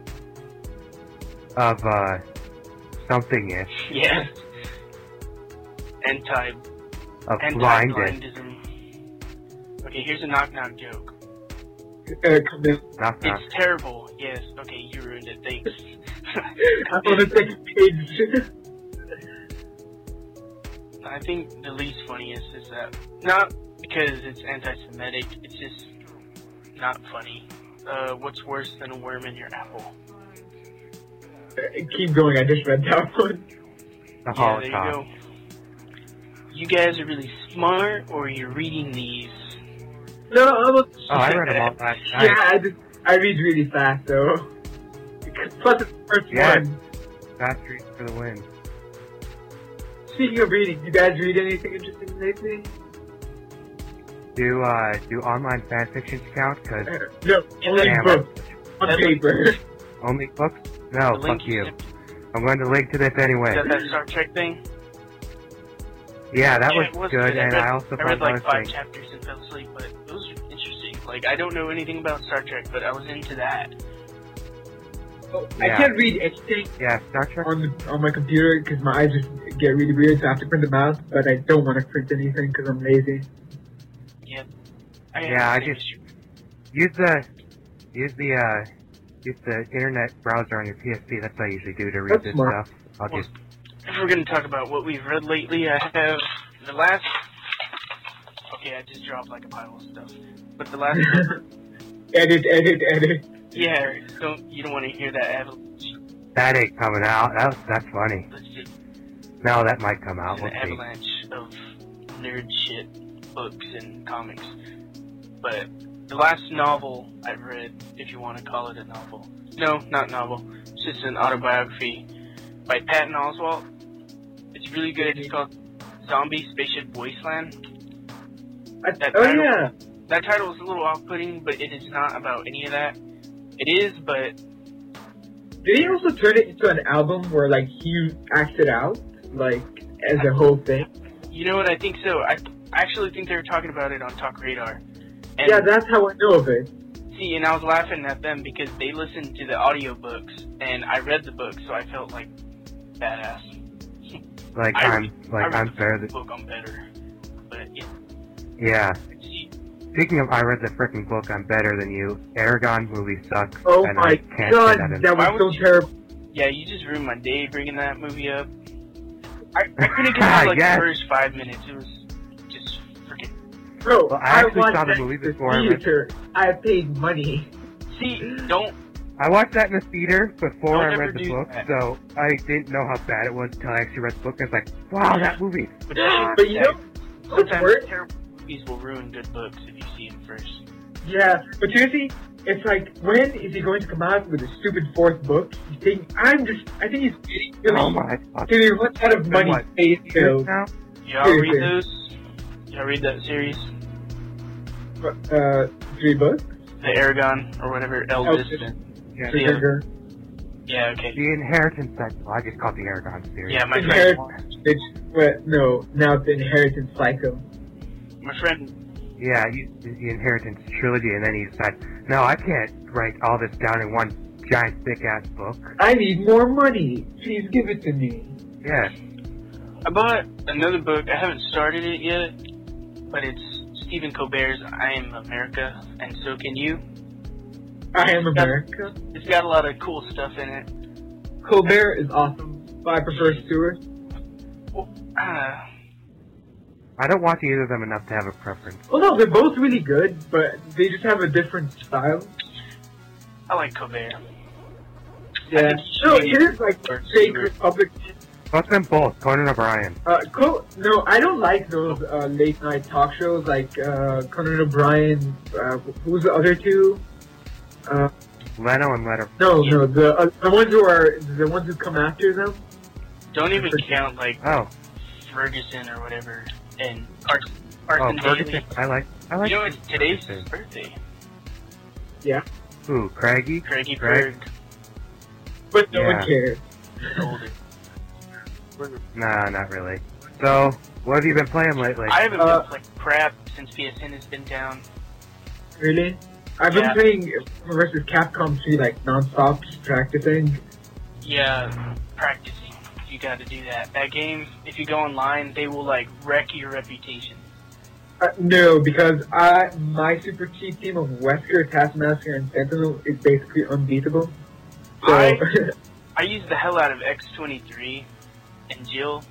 Of, uh, something-ish. Yeah. Anti, Of blinded. anti-blindism. Okay, here's a knock-knock joke. Uh, come in. Knock, knock. It's terrible. Yes, okay, you ruined it. Thanks. I'm on the second page. I think the least funniest is that, not because it's anti-Semitic, it's just not funny. Uh, what's worse than a worm in your apple? Uh, Keep going, I just read that one. The Yeah, there you Holocaust. go. You guys are really smart, or you're reading these. No, I'm a, Oh, I read them all last night. yeah, I just, I read really fast though. Plus it's the first Yeah. one. Fast read for the win. Speaking of reading, you guys read anything interesting lately? Do, uh, do online fanfictions count? Cause Uh, no, Yeah, only damn, books on That- paper. only books? No, The link fuck you. sent- I'm going to link to this anyway. Is that that Star Trek thing? Yeah, that Yeah, was it was good, good. I and read- I also I read found like other five things. chapters and fell asleep, but it was interesting. Like, I don't know anything about Star Trek, but I was into that. Oh, I Yeah. can't read anything Yeah, Star Trek. on the, on my computer because my eyes just get really weird, so I have to print them out. But I don't want to print anything because I'm lazy. Yeah. I Yeah, I understand just- what Use the, use the, uh, use the internet browser on your P S P. That's what I usually do to read That's this smart. stuff. I'll Well, just, If we're going to talk about what we've read lately, I have the last... Okay, I just dropped like a pile of stuff. But the last... edit, edit, edit. yeah, don't you don't want to hear that avalanche. that ain't coming out. That, that's funny. Let's just No, that might come out. an We'll see. avalanche of nerd shit, books and comics. But the last novel I've read, if you want to call it a novel. No, not novel. It's just an autobiography by Patton Oswalt. It's really good. It's called Zombie Spaceship Wasteland. I, That oh title- yeah, That title is a little off-putting, but it is not about any of that. It is, but did he also turn it into an album where like he acted out like as a whole thing? you know what? I think so. I actually think they were talking about it on Talk Radar. And Yeah, that's how I know of it. see, and I was laughing at them because they listened to the audiobooks, and I read the book, so I felt like badass. Like I I'm, read- like I read I'm the fair. That, book, I'm better. But yeah, yeah. see, speaking of I read the freaking book, I'm better than you. Aragon movie sucks. Oh and my I can't god, say that in- that Why was would so you- terrible. Yeah, you just ruined my day bringing that movie up. I, I couldn't get through like Yes. the first five minutes. It was just freaking. Bro, Well, I actually watched saw the that movie in the before I read- theater. I paid money. See, don't. I watched that in the theater before Don't I ever read the do book, that. so I didn't know how bad it was until I actually read the book. I was like, wow, that movie. But, But you know, what's sometimes worse? terrible movies will ruin good books if you see them first. Yeah, but seriously, it's like, when is he going to come out with a stupid fourth book? He's taking, I'm just, I think he's getting really, Oh my god. getting he runs out of Been money what, space Years bills. now? Y'all Seriously. read those? Y'all read that series? Uh, three books? The Aragon or whatever, eldest. Eldest. and- Yeah. Yeah. Trigger. Yeah, okay. The Inheritance cycle. I just called the Aragon series. Yeah, my friend. Inheritance, which, well, no, now it's the Inheritance Cycle. My friend. Yeah, he, the Inheritance trilogy, and then he decided, no, I can't write all this down in one giant thick ass book. I need more money. Please give it to me. Yeah. I bought another book. I haven't started it yet, but it's Stephen Colbert's I Am America, and So Can You. I am America. It's got a lot of cool stuff in it. Colbert is awesome, but I prefer Stewart. Well, uh, I don't watch either of them enough to have a preference. Well, no, they're both really good, but they just have a different style. I like Colbert. Yeah. think you No, should it is like or fake Stewart. Republic. Fuck them both, Conan O'Brien. Uh, Co- no, I don't like those uh, late night talk shows like uh, Conan O'Brien. Uh, who's the other two? Uh, Leno and Letter. no, no, the uh, the ones who are the ones who come after them. Don't even count like Oh, Ferguson or whatever and Carson, oh, Carson Daly. Ferguson. I like. I like. You know, it's today's his Ferguson. birthday. Who? Craigie? Craigie Craig? Berg. But no Yeah. one cares. He's older. Nah, not really. So, what have you been playing lately? I haven't Uh, been like crap since P S N has been down. Really? I've been Yeah. playing versus Capcom three like non-stop, just practicing. Yeah, practicing. You got to do that. That game, if you go online, they will like wreck your reputation. Uh, no, because I my super cheap team of Wesker, Taskmaster, and Sentinel is basically unbeatable. So, I- I use the hell out of X twenty-three and Jill.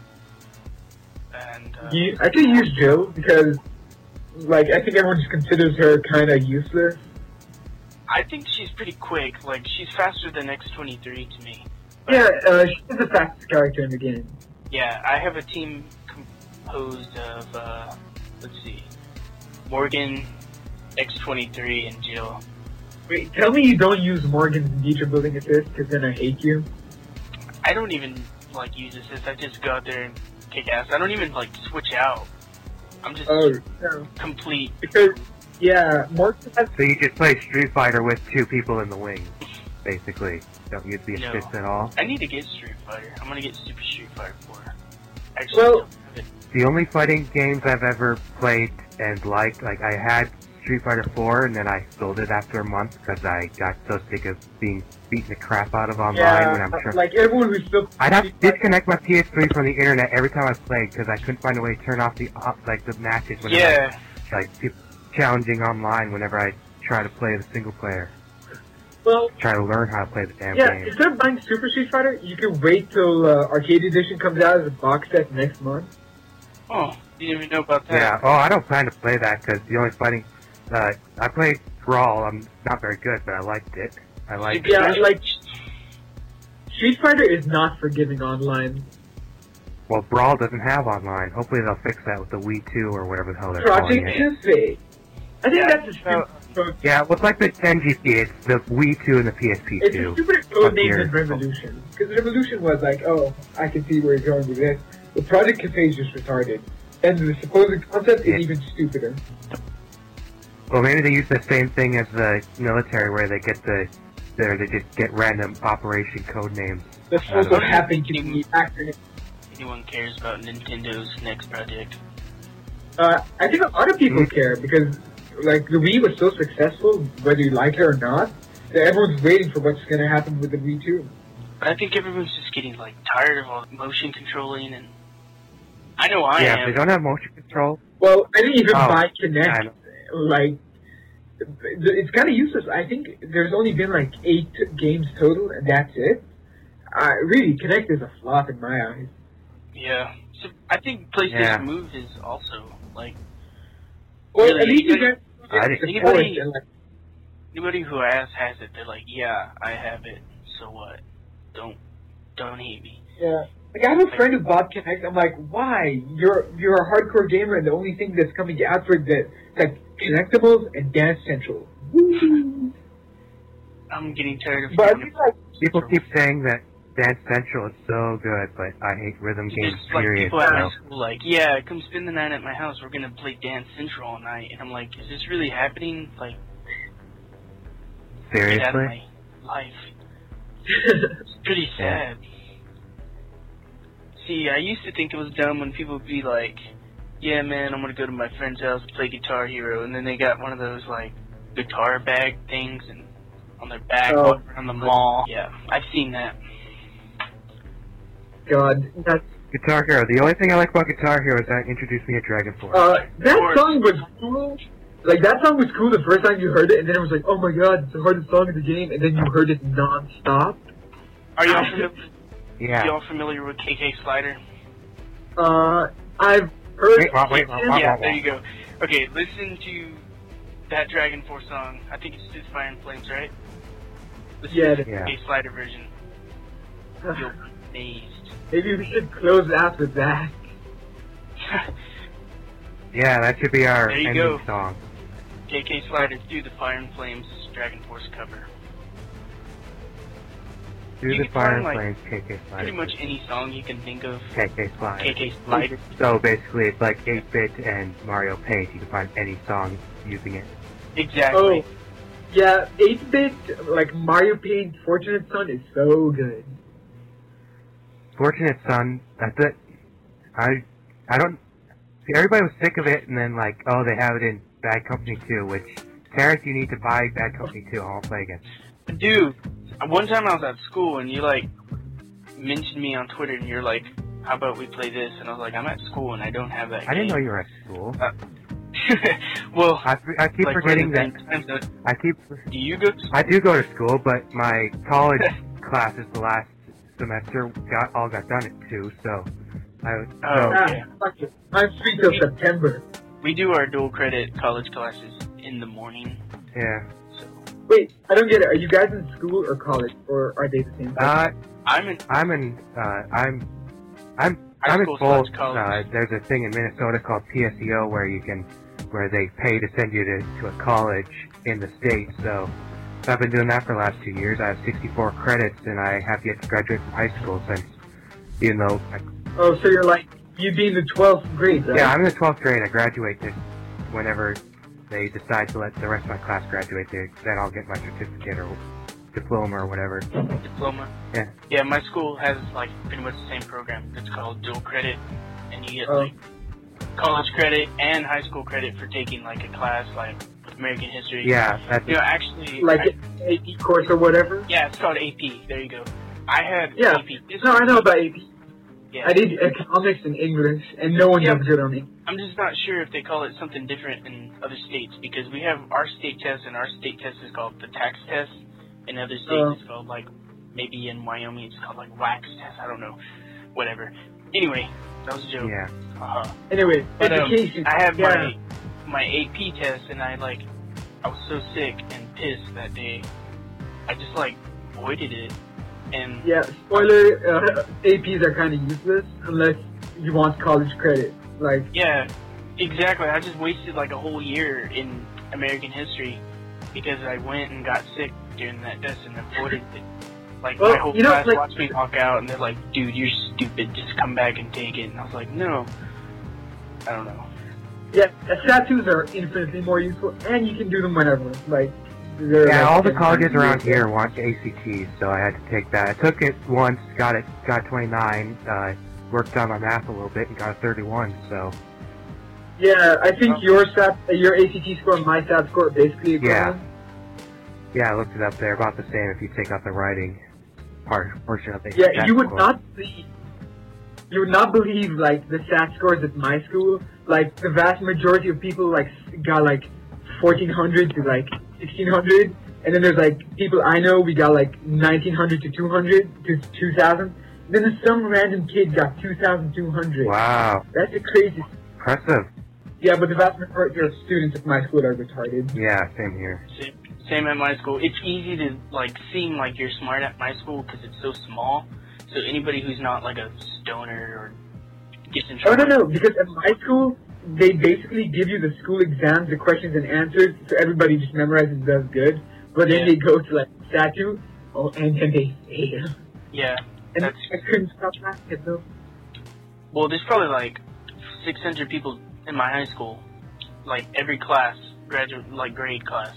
And uh, you, I can use Jill because, like, I think everyone just considers her kind of useless. I think she's pretty quick. Like she's faster than X twenty-three to me. Yeah, uh, she's the fastest character in the game. Yeah, I have a team composed of, uh, let's see, Morgan, X twenty-three, and Jill. Wait, tell me you don't use Morgan's Nietzsche building assist, because then I hate you. I don't even, like, use assists. I just go out there and kick ass. I don't even, like, switch out. I'm just Oh, no. complete. Because, yeah, Morgan has... So you just play Street Fighter with two people in the wing, basically. Don't use the No. assists at all. I need to get Street Fighter. I'm gonna get Super Street Fighter four. Actually, Well- I don't have it. The only fighting games I've ever played and liked, like I had Street Fighter four, and then I sold it after a month because I got so sick of being beaten the crap out of online when I'm Yeah, trying. like, everyone who's still... I'd have to disconnect my P S three from the internet every time I played because I couldn't find a way to turn off the off, like the matches whenever Yeah, I, like people challenging online whenever I try to play the single player. Well, Try to learn how to play the damn yeah, game. instead of buying Super Street Fighter, you can wait till uh, Arcade Edition comes out as a box set next month. oh, didn't even know about that. Yeah. Oh, I don't plan to play that because the only fighting uh, I played Brawl. I'm not very good, but I liked it. I liked it. Yeah, like, Street Fighter is not forgiving online. Well, Brawl doesn't have online. Hopefully they'll fix that with the Wii two or whatever the hell they're Project calling it. Cafe. I think Yeah, that's a so- stupid... Yeah, well, it's like the N G C. It's the Wii two and the P S P It's a two. stupid code Up name here. than Revolution. Because Revolution was like, oh, I can see where you're going with this. The Project Cafe is just retarded. And the supposed concept Yeah. is even stupider. Well, maybe they use the same thing as the military, where they get the, there they just get random operation code names. That's I also don't know. happened to be accurate. Anyone cares about Nintendo's next project? Uh, I think a lot of people Mhm. care because, like, the Wii was so successful, whether you like it or not, that everyone's waiting for what's going to happen with the Wii two. I think everyone's just getting like tired of all the motion controlling, and I know I yeah, if am. they don't have motion control. Well, I didn't even Oh, buy I Kinect, know. like, it's kind of useless. I think there's only been like eight games total, and that's it. Uh, really, Kinect is a flop in my eyes. Yeah. So I think PlayStation Yeah. Move is also, like... Well, really, at least you anybody, guys I get didn't- support anybody- and, like, anybody who asks has it, they're like, yeah, I have it, so what? Don't, don't hate me. yeah. Like, I have a friend who bought Kinect. I'm like, why? You're you're a hardcore gamer, and the only thing that's coming out for that like Kinectables and Dance Central. Woo! I'm getting tired of But I hearing feel like People keep saying that Dance Central is so good, but I hate rhythm games, It's like period. people at my So, school, like, yeah, come spend the night at my house. We're gonna play Dance Central all night, and I'm like, is this really happening? Like, get out of seriously? my life. It's pretty sad. See, I used to think it was dumb when people would be like, yeah, man, I'm gonna go to my friend's house and play Guitar Hero, and then they got one of those, like, guitar bag things and on their back Oh. walking around the mall. Yeah, I've seen that. God, that's Guitar Hero. The only thing I like about Guitar Hero is that it introduced me to Dragon Force. uh, that course. song was cool. Like that song was cool the first time you heard it, and then it was like, oh my god, it's the hardest song in the game, and then you heard it non-stop. Are y'all familiar, yeah. y'all familiar with K K Slider? Uh, I've heard. Wait, wait, wait, wait, wait. Yeah, there you go. Okay, listen to that Dragon Force song. I think it's just Fire and Flames, right? Listen Yeah, to the yeah. K K Slider version. You'll be amazed. Maybe we should close after that. Yeah, that should be our There you ending go. song. K K Slider, do the Fire and Flames Dragon Force cover. Do You the can Fire find, and like, Flames K K Slider. Pretty much any song you can think of. K K Slider. K K Slider. So basically, it's like eight bit and Mario Paint. You can find any song using it. Exactly. Oh, yeah, eight bit, like Mario Paint Fortunate Son is so good. Fortunate Son. That's it. I I don't. See, everybody was sick of it, and then like, oh, they have it in Bad Company two, which Terrence, you need to buy Bad Company two. I won't play again. Dude, one time I was at school and you like mentioned me on Twitter and you're like, how about we play this? And I was like, I'm at school and I don't have that I didn't game. know you were at school. Uh, well, I, I keep like, forgetting we're in that. the same time zone. I keep. Do you go to I do go to school, but my college classes the last semester got all got done at two, so I. Oh, so, Ah, okay. fuck it. I'm free till September. We do our dual credit college classes in the morning. yeah. So Wait, I don't get it. Are you guys in school or college, or are they the same thing? Uh, I'm in I'm in. Uh, I'm. I'm. high I'm in school both. slash college. Uh, there's a thing in Minnesota called P S E O where you can, where they pay to send you to, to a college in the state. So, so I've been doing that for the last two years. I have sixty-four credits, and I have yet to graduate from high school since, even though, I, Oh, so you're like, you'd be in the twelfth grade, right? yeah, I'm in the twelfth grade. I graduate this whenever they decide to let the rest of my class graduate. They, then I'll get my certificate or diploma or whatever. diploma. Yeah. Yeah, my school has like pretty much the same program. It's called dual credit, and you get Oh. like college credit and high school credit for taking like a class like with American history. Yeah, that's You know, actually, Like I- an A P course or whatever? yeah, it's called A P. There you go. I had Yeah. A P. This No, I know about A P. Yeah. I did economics and English, and no one Yeah. does good on me. I'm just not sure if they call it something different in other states because we have our state test, and our state test is called the tax test. In other states, Oh. it's called like maybe in Wyoming it's called like wax test. I don't know, whatever. Anyway, that was a joke. yeah. Uh-huh. Anyway, But um, education. I had yeah. my my A P test, and I like I was so sick and pissed that day. I just like avoided it, and Yeah, spoiler, uh, A Ps are kind of useless unless you want college credit. Like, yeah, exactly. I just wasted like a whole year in American history because I went and got sick during that test and avoided it. Like Well, my whole you know, class like- watched me walk out, and they're like, "Dude, you're stupid. Just come back and take it." And I was like, "No, I don't know." yeah, uh, statues are infinitely more useful, and you can do them whenever. Like, they're Yeah, like, all the in- colleges around here want A C Ts, so I had to take that. I took it once, got it, got twenty-nine, uh, worked on my math a little bit, and got a thirty-one, so, Yeah, I think your stat, uh, your A C T score and my stat score are basically Yeah. equivalent. yeah, I looked it up there, about the same if you take out the writing part, portion of the Yeah, stat you would score. not see, you would not believe like the stat scores at my school. Like the vast majority of people like got like fourteen hundred to like sixteen hundred, and then there's like people I know, we got like nineteen hundred to two hundred to two thousand. Then there's some random kid got two thousand two hundred. Wow. That's the crazy. Impressive. Yeah, but the vast majority of students at my school are retarded. Yeah, same here. Same, same at my school. It's easy to like seem like you're smart at my school because it's so small. So anybody who's not like a stoner or gets in Oh, trouble. no, no, because at my school, they basically give you the school exams, the questions and answers, so everybody just memorizes and does good. But then Yeah. they go to like statue, oh, and then they fail. Yeah. And That's I couldn't stop laughing at them. well. There's probably like six hundred people in my high school. Like every class, graduate, like grade class,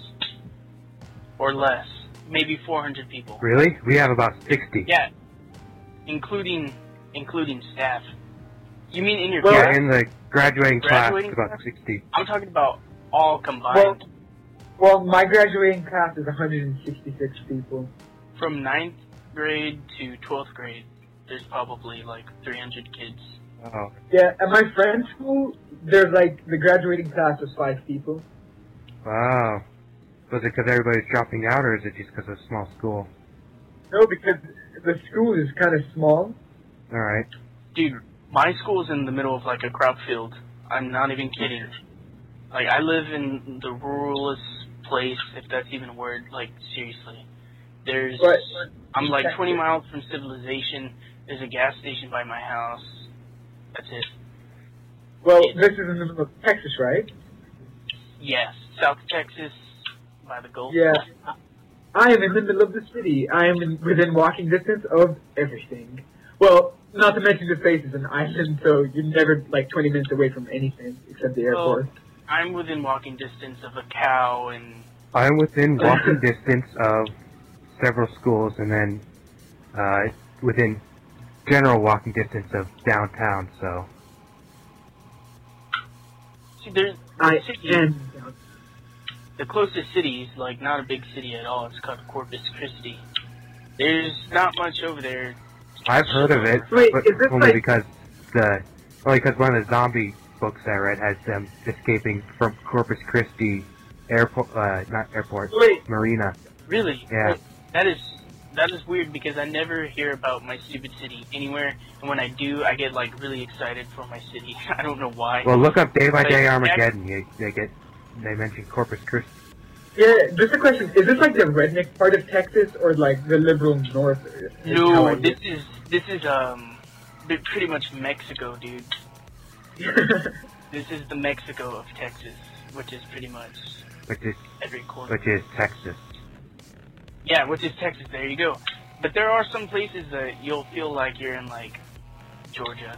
or less. Maybe four hundred people. Really? We have about sixty. Yeah, including including staff. You mean in your Well, Yeah, class? in the graduating, Graduating class, about class? sixty. I'm talking about all combined. Well, well, my graduating class is one hundred sixty-six people. From ninth grade to twelfth grade, there's probably like three hundred kids. Oh. Yeah, at my friend's school, there's like, the graduating class was five people. Wow. Was it because everybody's dropping out, or is it just because it's a small school? No, because the school is kind of small. Alright. Dude, my school's in the middle of like a crop field. I'm not even kidding. Like, I live in the ruralest place, if that's even a word. Like, seriously. There's, But, I'm like twenty miles from civilization. There's a gas station by my house. That's it. well, this is in the middle of Texas, right? Yes, South Texas, by the Gulf. Yeah. I am in the middle of the city. I am in, within walking distance of everything. Well, not to mention the place is an island, so you're never like twenty minutes away from anything except the Well, airport. I'm within walking distance of a cow and I'm within walking distance of several schools, and then uh, within general walking distance of downtown, so... see, there's I the city, am. the closest city is like not a big city at all. It's called Corpus Christi. There's not much over there. I've heard of it, Wait, but is this only like- because the... Only because one of the zombie books I read has them escaping from Corpus Christi airport, uh, not airport, Wait, marina. Really? Yeah. That is that is weird because I never hear about my stupid city anywhere, and when I do, I get like really excited for my city. I don't know why. Well, look up Day by Day Like, Armageddon. You, they get, they mention Corpus Christi. yeah, just a question. Is this like the redneck part of Texas or like the liberal north? Is how no, I this is this is um bi- pretty much Mexico, dude. get- This is the Mexico of Texas, which is pretty much Which is, every corner. which is Texas. Yeah, which is Texas. There you go. But there are some places that you'll feel like you're in like Georgia,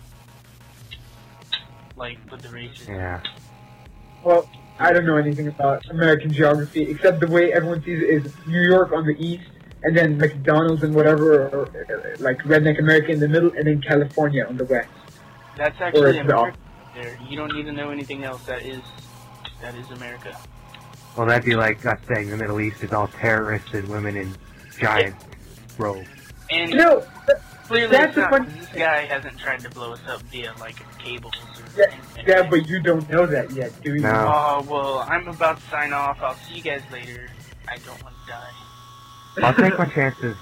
like with the races. Yeah. Well, I don't know anything about American geography except the way everyone sees it is New York on the east, and then McDonald's and whatever, or, or, like redneck America in the middle, and then California on the west. That's Or actually it's the America. There, you don't need to know anything else. That is, that is America. Well, that'd be like us saying the Middle East is all terrorists and women in giant robes. And No, clearly, that's it's the not, fun- 'cause this guy hasn't tried to blow us up via like cables or. yeah, anything. yeah, but you don't know that yet, do you? No. Oh well, I'm about to sign off. I'll see you guys later. I don't want to die. I'll take my chances.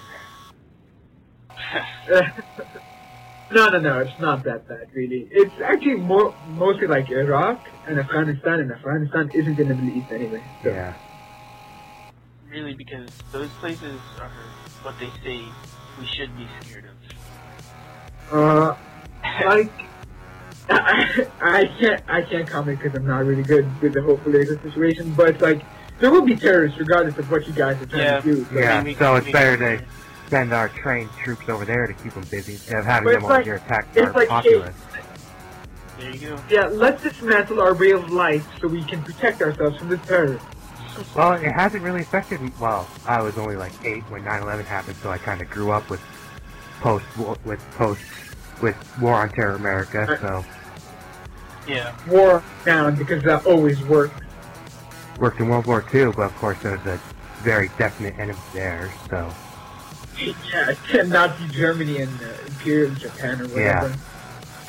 no, no, no, it's not that bad, really. It's actually more mostly like Iraq and Afghanistan, and Afghanistan isn't in the Middle East anyway. So. Yeah. Really, because those places are what they say we should be scared of. Uh, like, I, I can't, I can't comment because I'm not really good with the whole political situation. But like, there will be terrorists regardless of what you guys are trying Yeah. to do. So. Yeah, we- so it's we- better to send our trained troops over there to keep them busy instead of having But them it's over like- here attack it's our like- populace. There you go. Yeah, let's dismantle our way of life so we can protect ourselves from the terrorists. Well, it hasn't really affected me. Well, I was only like eight when nine eleven happened, so I kind of grew up with post with post with War on Terror America. So Yeah. War down because that always worked. worked in World War Two, but of course there was a very definite enemy there. So Yeah, Nazi Germany and uh, Imperial Japan or whatever.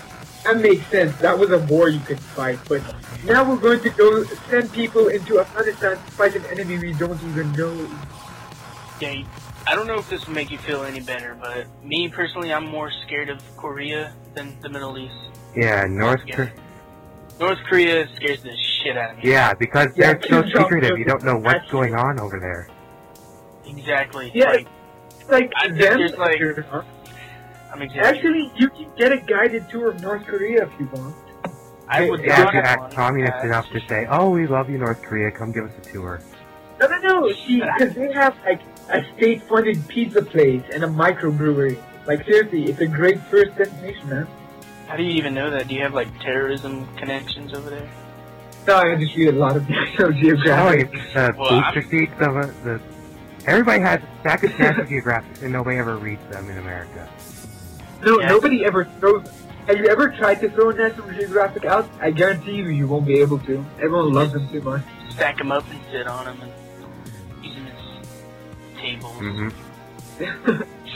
that makes sense. That was a war you could fight. But now we're going to go send people into Afghanistan to fight an enemy we don't even know. Yeah, I don't know if this will make you feel any better, but me personally, I'm more scared of Korea than the Middle East. Yeah, North Altogether. Korea. North Korea scares the shit out of me. Yeah, because Yeah, they're so Kim Jong-un secretive. You don't know what's actually- going on over there. Exactly. Yeah, Like, It's like I think them. there's, like- I'm exaggerating. Actually, you can get a guided tour of North Korea if you want. I would Yeah, if not you act want communist that. enough to say, "Oh, we love you, North Korea. Come give us a tour." No, no, no. See, because they have like a state-funded pizza place and a microbrewery. Like seriously, it's a great first destination, man. How do you even know that? Do you have like terrorism connections over there? No, I just read a lot of National Oh, Geographic. it's the Well, booster I'm- seats of uh, the. Everybody has a stack of National Geographic, and nobody ever reads them in America. No, Yeah. nobody ever throws. Have you ever tried to throw a National Geographic out? I guarantee you, you won't be able to. Everyone loves them too much. Stack them up and sit on them and use them as tables. Mm-hmm.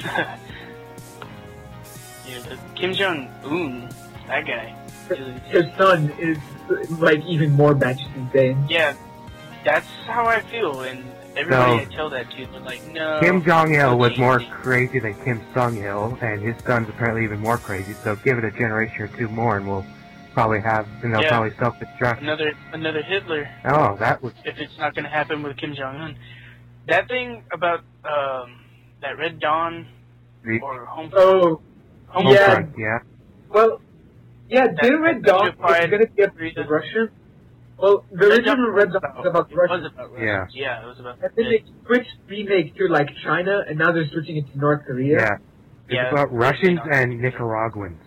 Yeah, but Kim Jong Un, that guy. Really, His son is like even more batshit insane. yeah, that's how I feel, and everybody No. I tell that to, they're like, no. Kim Jong Il was okay, more they- crazy than Kim Sung Il, and his son's apparently even more crazy. So give it a generation or two more, and we'll probably have, and they'll Yeah. probably self-destruct. Another another Hitler. Oh, that was If it's not going to happen with Kim Jong Un, that thing about um, that Red Dawn the or Home. Oh, Home yeah. Homefront, yeah. well, yeah, the Red Dawn is Justified going to be about reason. Russian. Well, the original Red Dawn was about It Russia. was about Russia. Yeah. Yeah, it was about. And then they switched remake to like China, and now they're switching it to North Korea. Yeah. It's Yeah, about Russians yeah. and Nicaraguans.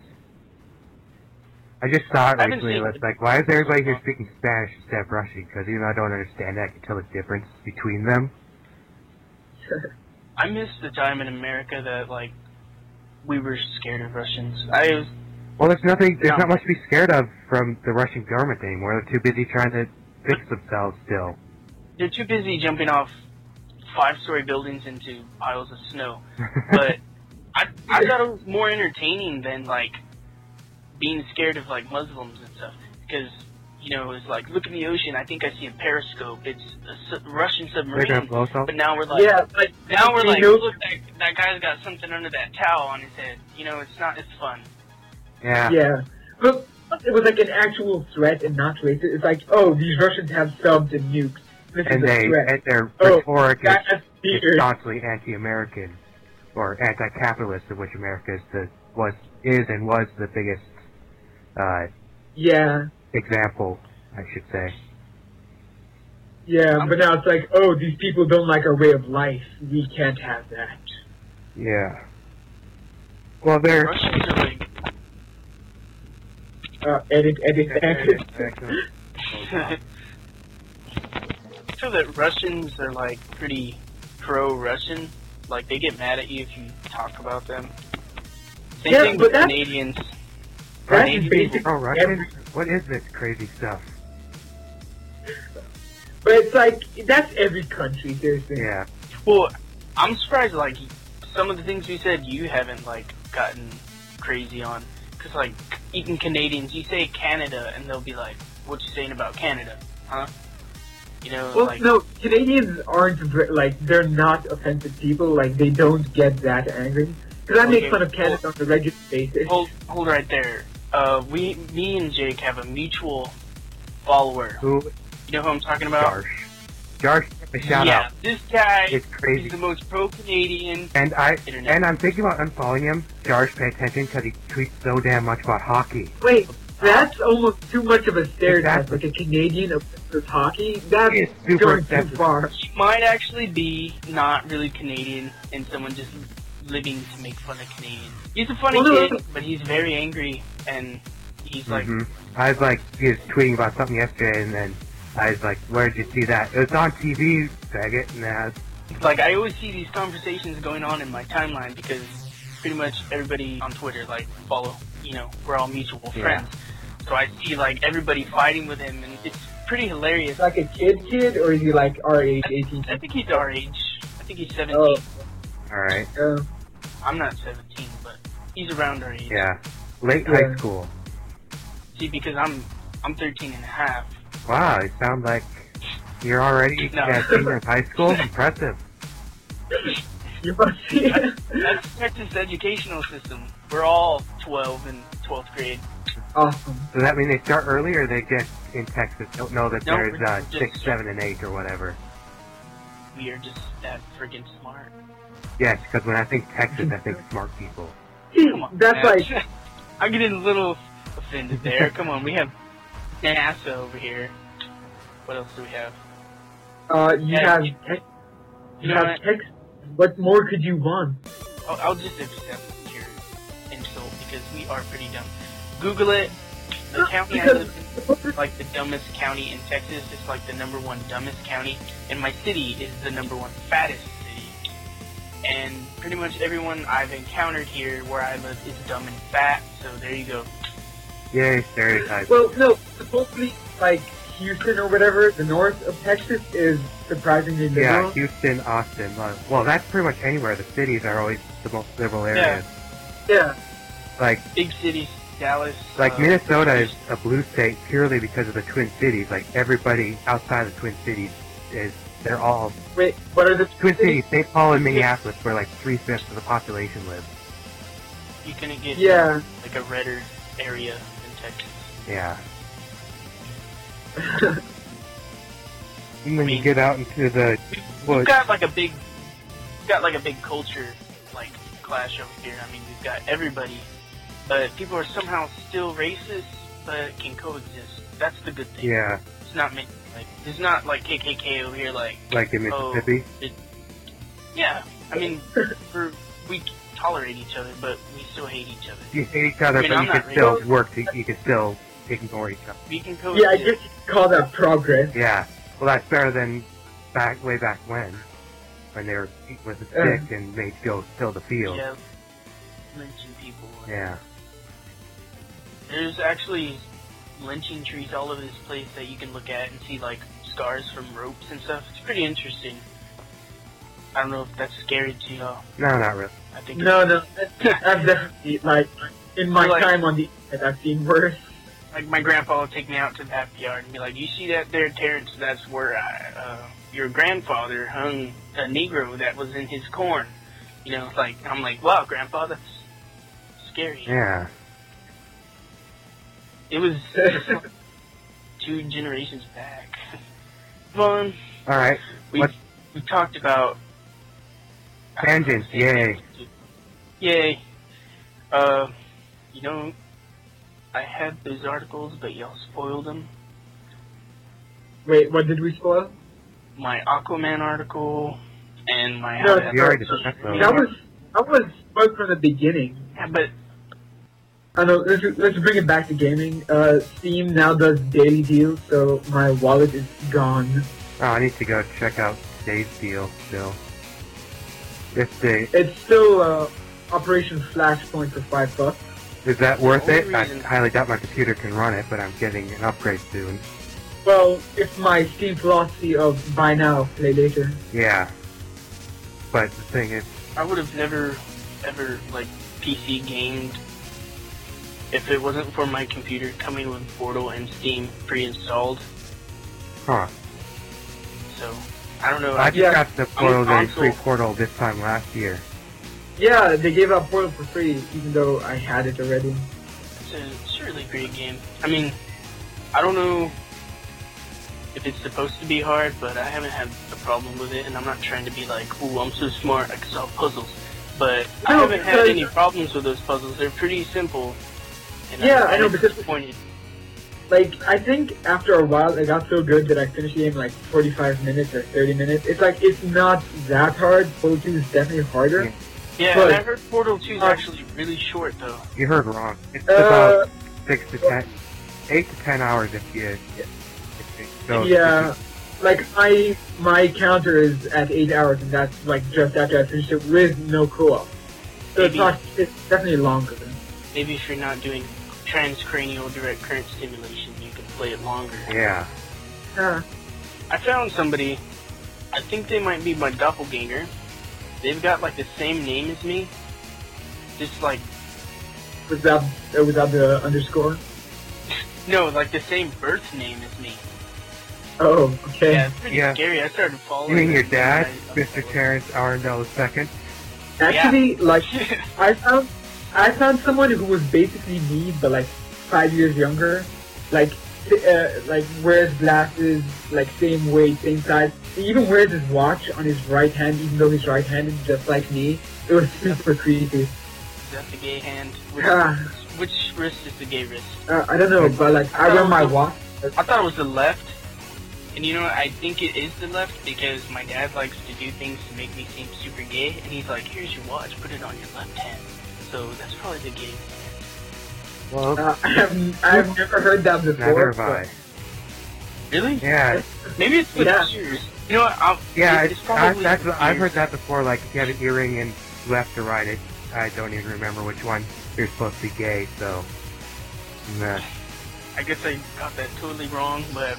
I just saw it I haven't recently. seen It's it. like, why is everybody here speaking Spanish instead of Russian? Because even though I don't understand it, I can tell the difference between them. I miss the time in America that like we were scared of Russians. I was Well, there's nothing. There's No. not much to be scared of from the Russian government anymore. They're too busy trying to fix themselves still. they're too busy jumping off five-story buildings into piles of snow. But I I thought it was more entertaining than like being scared of like Muslims and stuff because. You know, it's like, look in the ocean, I think I see a periscope. It's a su- Russian They're gonna submarine. blow something. But now we're like, Yeah, like now we're they like, know- look, that, that guy's got something under that towel on his head. You know, it's not, it's fun. Yeah. Yeah, but it was like an actual threat and not racist. It's like, oh, these Russians have subs and nukes. This And is a they threat. and their Oh, rhetoric is, That's is weird. staunchly anti-American or anti-capitalist, of which America is the was is and was the biggest uh, Yeah, example, I should say. yeah, but now it's like, oh, these people don't like our way of life. We can't have that. Yeah. Well, they're. Russians are like, Uh, edit, edit, edit. I feel that Russians are like pretty pro-Russian. Like they get mad at you if you talk about them. Same Yeah, thing but with that's- Canadians. That's Canadian basic. people- Oh, Russian? Every- What is this crazy stuff? But it's like, that's every country, seriously. Yeah. Well, I'm surprised. Like some of the things you said, you haven't like gotten crazy on. Cause like even Canadians, you say Canada, and they'll be like, "What you saying about Canada, huh?" You know, Well, like no, Canadians aren't, ver- like, they're not offensive people. Like, they don't get that angry. Because I make Okay, fun of Canada on a regular basis. hold hold right there. Uh, we, me and Jake have a mutual follower. Who? You know who I'm talking about? Jarsh. Jarsh, a shout yeah, out. this guy It's is crazy. the most pro-Canadian. And I Internet. and I'm thinking about unfollowing him. Jarsh, pay attention because he tweets so damn much about hockey. Wait, that's almost too much of a stereotype. Exactly. Like a Canadian obsessed hockey. That's It's super going too obsessive. far. He might actually be not really Canadian and someone just living to make fun of Canadians. He's a funny Well, no, kid, but he's very angry, and he's like, hmm I was like, he was tweeting about something yesterday, and then I was like, where did you see that? It was on T V, faggot. And I was, like I always see these conversations going on in my timeline because pretty much everybody on Twitter like follow, you know, we're all mutual Yeah. friends. So I see like everybody fighting with him, and it's pretty hilarious. Like a kid kid, or is he like our age, eighteen? I think he's our age. I think he's seventeen. Oh, all right, uh, I'm not seventeen, but he's around our age. yeah, late Yeah. high school. See, because I'm I'm thirteen and a half. Wow, you sound like you're already No. a senior in high school. Impressive. You must see. That's Texas educational system. We're all twelve in twelfth grade. Awesome. Does that mean they start early, or they just in Texas don't know that No, there's we're uh, just- six, seven, and eight or whatever? We are just that friggin' smart. Yes, because when I think Texas, I think smart people. Come on, That's man. like I'm getting a little offended there. Come on, we have NASA over here. What else do we have? uh, you Yeah, have you- text. You You know have what? text. What more could you want? I'll, I'll just accept your insult because we are pretty dumb. Google it. The county I Because- live in is like the dumbest county in Texas. It's like the number one dumbest county. And my city is the number one fattest city. And pretty much everyone I've encountered here where I live is dumb and fat. So there you go. Yay, stereotypes. Well, no, supposedly, like, Houston or whatever, the north of Texas is surprisingly Yeah, liberal. Houston, Austin. uh, Well, that's pretty much anywhere. The cities are always the most liberal areas. Yeah. Like, Big cities, Dallas. like uh, Minnesota is a blue state purely because of the Twin Cities. Like everybody outside of the Twin Cities is, they're all Wait, what are the Twin Cities. Saint Paul and Minneapolis, where like three fifths of the population lives. You couldn't get Yeah. like a redder area in Texas. Yeah. And then I mean- you get out into the We've woods. got like a big, we've got like a big culture like clash over here. I mean, we've got everybody, but people are somehow still racist, but can coexist. That's the good thing. Yeah, It's not me- like it's not like K K K over here. Like, like in Oh. Mississippi. yeah, I mean, we're, we tolerate each other, but we still hate each other. You hate each other, I mean, but I'm you not can still racist. work. To, you can still ignore each other. We can Yeah, coexist. I guess you could call that progress. Yeah. Well, that's better than back way back when, when they were eating with a stick and they'd go till the field. Yeah, lynching people. Yeah. There's actually lynching trees all over this place that you can look at and see like scars from ropes and stuff. It's pretty interesting. I don't know if that's scary to y'all. No, not really. I think No, no, I've definitely, like, in my Like- time on the internet, I've seen worse. like my grandpa would take me out to the backyard and be like, "You see that there, Terrence? That's where I, uh, your grandfather hung a Negro that was in his corn." You know, like I'm like, "Wow, Grandpa, that's scary." Yeah. It was just like two generations back. Fun. All right. We What- we talked about Tangents, yay. Yay. Uh, you know, I had those articles, but y'all spoiled them. Wait, what did we spoil? My Aquaman article and my. No, how We already to- discussed those. That was, that was spoiled from the beginning. Yeah, but I know, let's, let's bring it back to gaming. Uh, Steam now does daily deals, so my wallet is gone. Oh, I need to go check out today's deal still. If they, It's still, uh, Operation Flashpoint for five bucks. is that worth The it? only I reason- highly doubt my computer can run it, but I'm getting an upgrade soon. Well, it's my Steam philosophy of buy now, play later. Yeah. But the thing is, I would have never, ever, like, P C gamed if it wasn't for my computer coming with Portal and Steam pre-installed. huh. So, I don't know. I just Yeah. got the Portal on Day free console. Portal this time last year. Yeah, they gave out Portal for free, even though I had it already. It's a, it's a really great game. I mean, I don't know if it's supposed to be hard, but I haven't had a problem with it, and I'm not trying to be like, ooh, I'm so smart, I can solve puzzles. But I No, haven't had because- any problems with those puzzles. They're pretty simple. And Yeah, I'm I know, kinda because- disappointed. Like, I think after a while, it got so good that I finished the game in like forty-five minutes or thirty minutes. It's like, it's not that hard. Portal two is definitely harder. Yeah. Yeah, but- and I heard Portal two is uh, actually really short, though. You heard wrong. It's Uh, about six to ten, eight to ten hours if you. If you so yeah, like, my, my counter is at eight hours, and that's like just after I finished it with no co-op. So it's Maybe- not, it's definitely longer. Maybe if you're not doing transcranial direct current stimulation, you can play it longer. Yeah. Uh, I found somebody, I think they might be my doppelganger. They've got like the same name as me. Just like, without, uh, without the underscore. No, like the same birth name as me. Oh, okay. Yeah, it's pretty Yeah. scary. I started following. You mean your him, dad, and I- Mister Terrence Arundel the second? Actually, like, I found I found someone who was basically me, but like five years younger. Like, uh, like wears glasses, like same weight, same size. He even wears his watch on his right hand, even though he's right-handed, just like me. It was super creepy. That's the gay hand. Which, Ah. which wrist is the gay wrist? Uh, I don't know, but like I wear my watch. I thought it was the left. And you know what? I think it is the left because my dad likes to do things to make me seem super gay. And he's like, here's your watch, put it on your left hand. So that's probably the gay hand. Well, Uh, I've, I've never heard that before. neither have I. Really? Yeah, Maybe it's the Yeah. ears. You know what? I'll, yeah, it's it's, I, probably that's, the I've ears. heard that before, like if you have an earring in left or right, it, I don't even remember which one you're supposed to be gay, so... Nah. I guess I got that totally wrong, but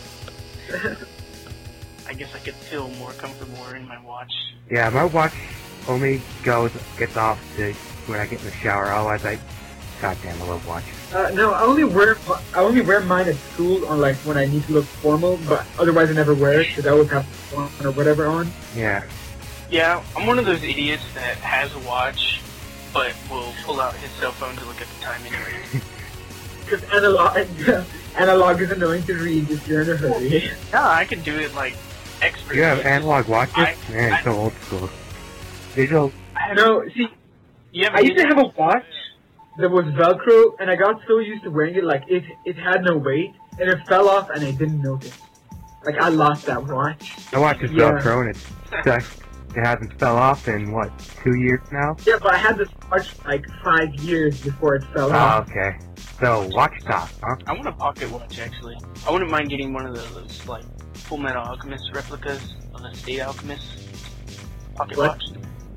I guess I could feel more comfortable wearing my watch. Yeah, my watch only goes, gets off to when I get in the shower, otherwise I... Goddamn, I love watches. Uh, no, I only wear I only wear mine at school on like when I need to look formal, but otherwise I never wear it because I always have one or whatever on. Yeah. Yeah, I'm one of those idiots that has a watch, but will pull out his cell phone to look at the time anyway. Because analog, analog is annoying to read if you're in a hurry. No, I can do it like expertly. You have analog watches? I- Man, I- so old school. Digital... I have, No, see, you have I used to have a watch that was Velcro, and I got so used to wearing it, like it it had no weight, and it fell off, and I didn't notice. Like I lost that watch. My watch is Yeah. Velcro and it's stuck. It hasn't fell off in, what, two years now? Yeah, but I had this watch like five years before it fell Oh, off. okay. So, watch top, huh? I want a pocket watch actually. I wouldn't mind getting one of those like Full Metal Alchemist replicas of the State Alchemist pocket What? watch.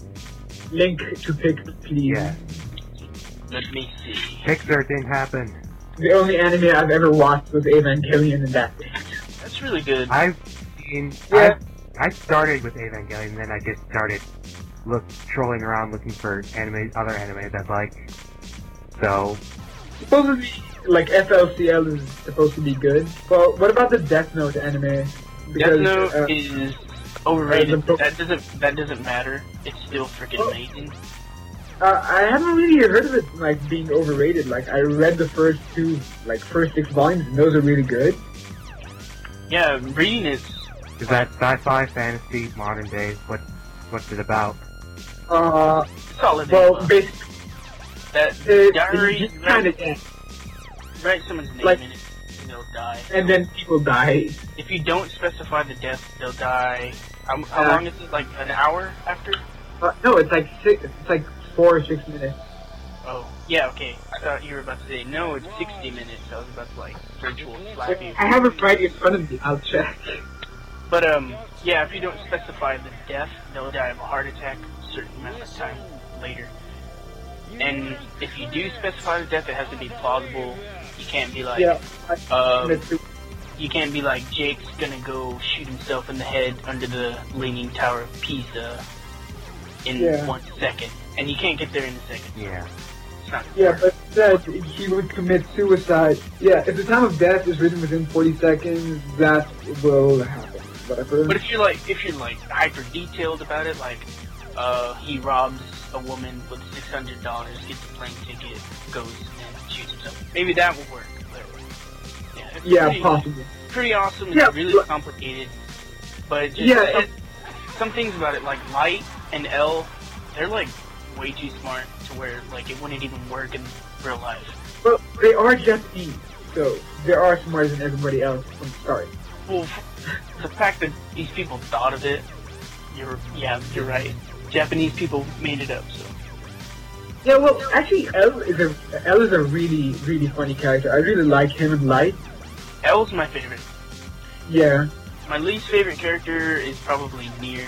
Link to pick, please. Yeah. Let me see. Pixar didn't happen. The only anime I've ever watched was Evangelion, and that's it. That's really good. I've seen... Yeah. I, I started with Evangelion, and then I just started look trolling around looking for anime, other animes I like. So, Supposedly, like F L C L is supposed to be good. But what about the Death Note anime? Death Note uh, is overrated. uh, the- that doesn't that doesn't matter. It's still freaking Oh. amazing. uh, I haven't really heard of it like being overrated. Like I read the first two, like first six volumes, and those are really good. Yeah, reading it. is that sci-fi, fantasy, modern day? What, what's it about? Uh, Solid. well, info. basically, that it, diary, you kind of, write someone's name like- in it, and they'll die. and then people die. If you don't specify the death, they'll die. How, how Uh, long is it? Like an hour after? Uh, no, it's like six. It's like four or six minutes. Oh, yeah, okay. I thought you were about to say, no, it's sixty minutes. I was about to, like, virtual slap you. I have it right in front of me. I'll check. But, um, yeah, if you don't specify the death, they'll die of a heart attack a certain amount of time later. And if you do specify the death, it has to be plausible. You can't be like, Yeah. um, Minutes to- you can't be like, Jake's gonna go shoot himself in the head under the Leaning Tower of Pisa in Yeah. one second. And you can't get there in a second. Yeah. It's not Yeah, but it said he would commit suicide. Yeah, if the time of death is written within forty seconds, that will happen. Whatever. But if you're like, if you're like hyper detailed about it, like, uh, he robs a woman with six hundred dollars, gets a plane ticket, goes and shoots himself. Maybe that will work. But yeah, it's Yeah, pretty, possibly. pretty awesome. It's Yeah, really but- complicated. But just Yeah, some, it- some things about it, like Light and L, they're like way too smart to where like it wouldn't even work in real life. Well, they are Japanese, so they are smarter than everybody else from the start. Well, the fact that these people thought of it, you're yeah, you're right. Japanese people made it up, so. Yeah, well, actually, L is a L is a really, really funny character. I really like him in Light. L's my favorite. Yeah. My least favorite character is probably Nier.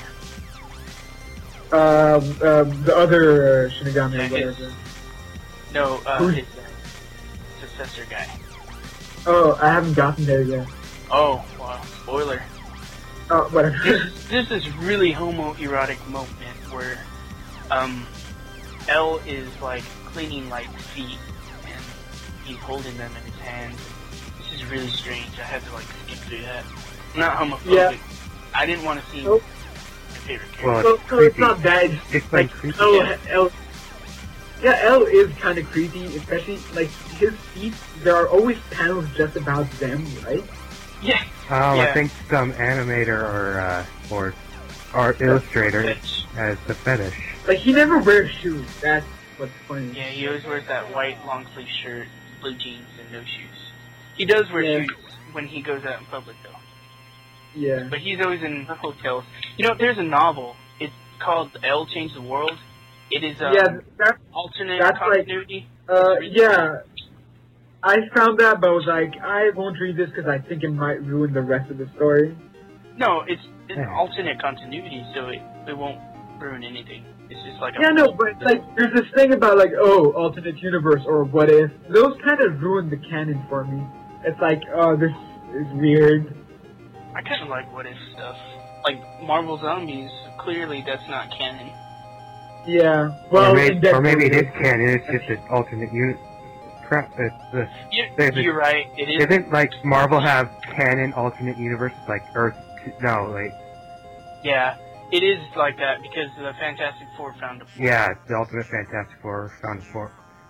Um, um, the other uh, Shinigami, Yeah, or his- whatever. No, uh, Who's- his uh, successor guy. Oh, I haven't gotten there yet. Oh, wow, spoiler. Oh, whatever. There's, there's this really homoerotic moment where, um, L is like cleaning Light's feet, and he's holding them in his hands. This is really strange. I had to like skip through that. I'm not homophobic. Yeah. I didn't want to see Nope. my favorite character. Well, So, it's so it's creepy. not bad. It's It's like like creepy. L, yeah. L, yeah, L is kind of creepy, especially like his feet. There are always panels just about them, right? Yeah. Um, Yeah. I think some animator or uh, or or illustrator Fetish. has the fetish. Like he never wears shoes. That's what's funny. Yeah, he always wears that white long sleeve shirt, blue jeans, and no shoes. He does wear Yeah. shoes when he goes out in public, though. Yeah. But he's always in hotels. You know, there's a novel. It's called L Changed the World. It is um, Yeah, that's alternate that's like- continuity. uh yeah. I found that, but I was like, I won't read this because I think it might ruin the rest of the story. No, it's it's Yeah. alternate continuity, so it, it won't ruin anything. It's just like a Yeah, no, but like, there's this thing about like, oh, alternate universe or what if. Those kind of ruin the canon for me. It's like, oh, this is weird. I kind of like what if stuff. Like Marvel Zombies, clearly that's not canon. Yeah. Well, or, maybe, in or maybe it is Deadpool, canon. It's just an alternate unit. Crap. It's the You, There's a- you're right. It is. Isn't like Marvel have canon alternate universes like Earth? No, like Yeah, it is like that because the Fantastic Four found a yeah, the Ultimate Fantastic Four found four.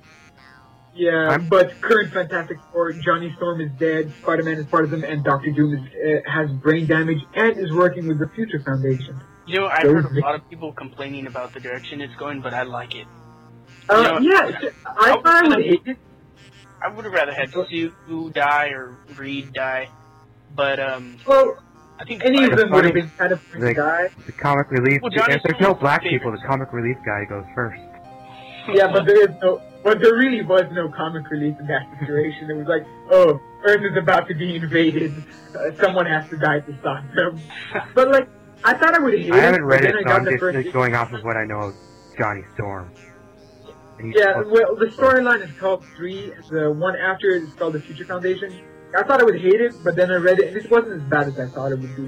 Yeah, I'm- but current Fantastic Four, Johnny Storm is dead, Spider-Man is part of them, and Doctor Doom is, uh, has brain damage and is working with the Future Foundation. You know, I've Those heard a big- lot of people complaining about the direction it's going, but I like it. Uh, You know, yeah, it's- I thought I would hate it. I would have rather had Sue die or Reed die, but um, Well, I think any of Spider- them would have funny. been kind of fun to Like- die. The comic relief. Well, Johnny if there's Storm's no black my people, the favorite. comic relief guy goes first. Yeah, but there is no, but there really was no comic relief in that situation. It was like, oh, Earth is about to be invaded. Uh, someone has to die to stop them. But like, I thought I would hate it. I haven't read but it, then so I got I'm the just first like, going off of what I know of Johnny Storm. And he's Yeah, supposed- well, the storyline is called Three. The one after it is called the Future Foundation. I thought I would hate it, but then I read it, and it wasn't as bad as I thought it would be.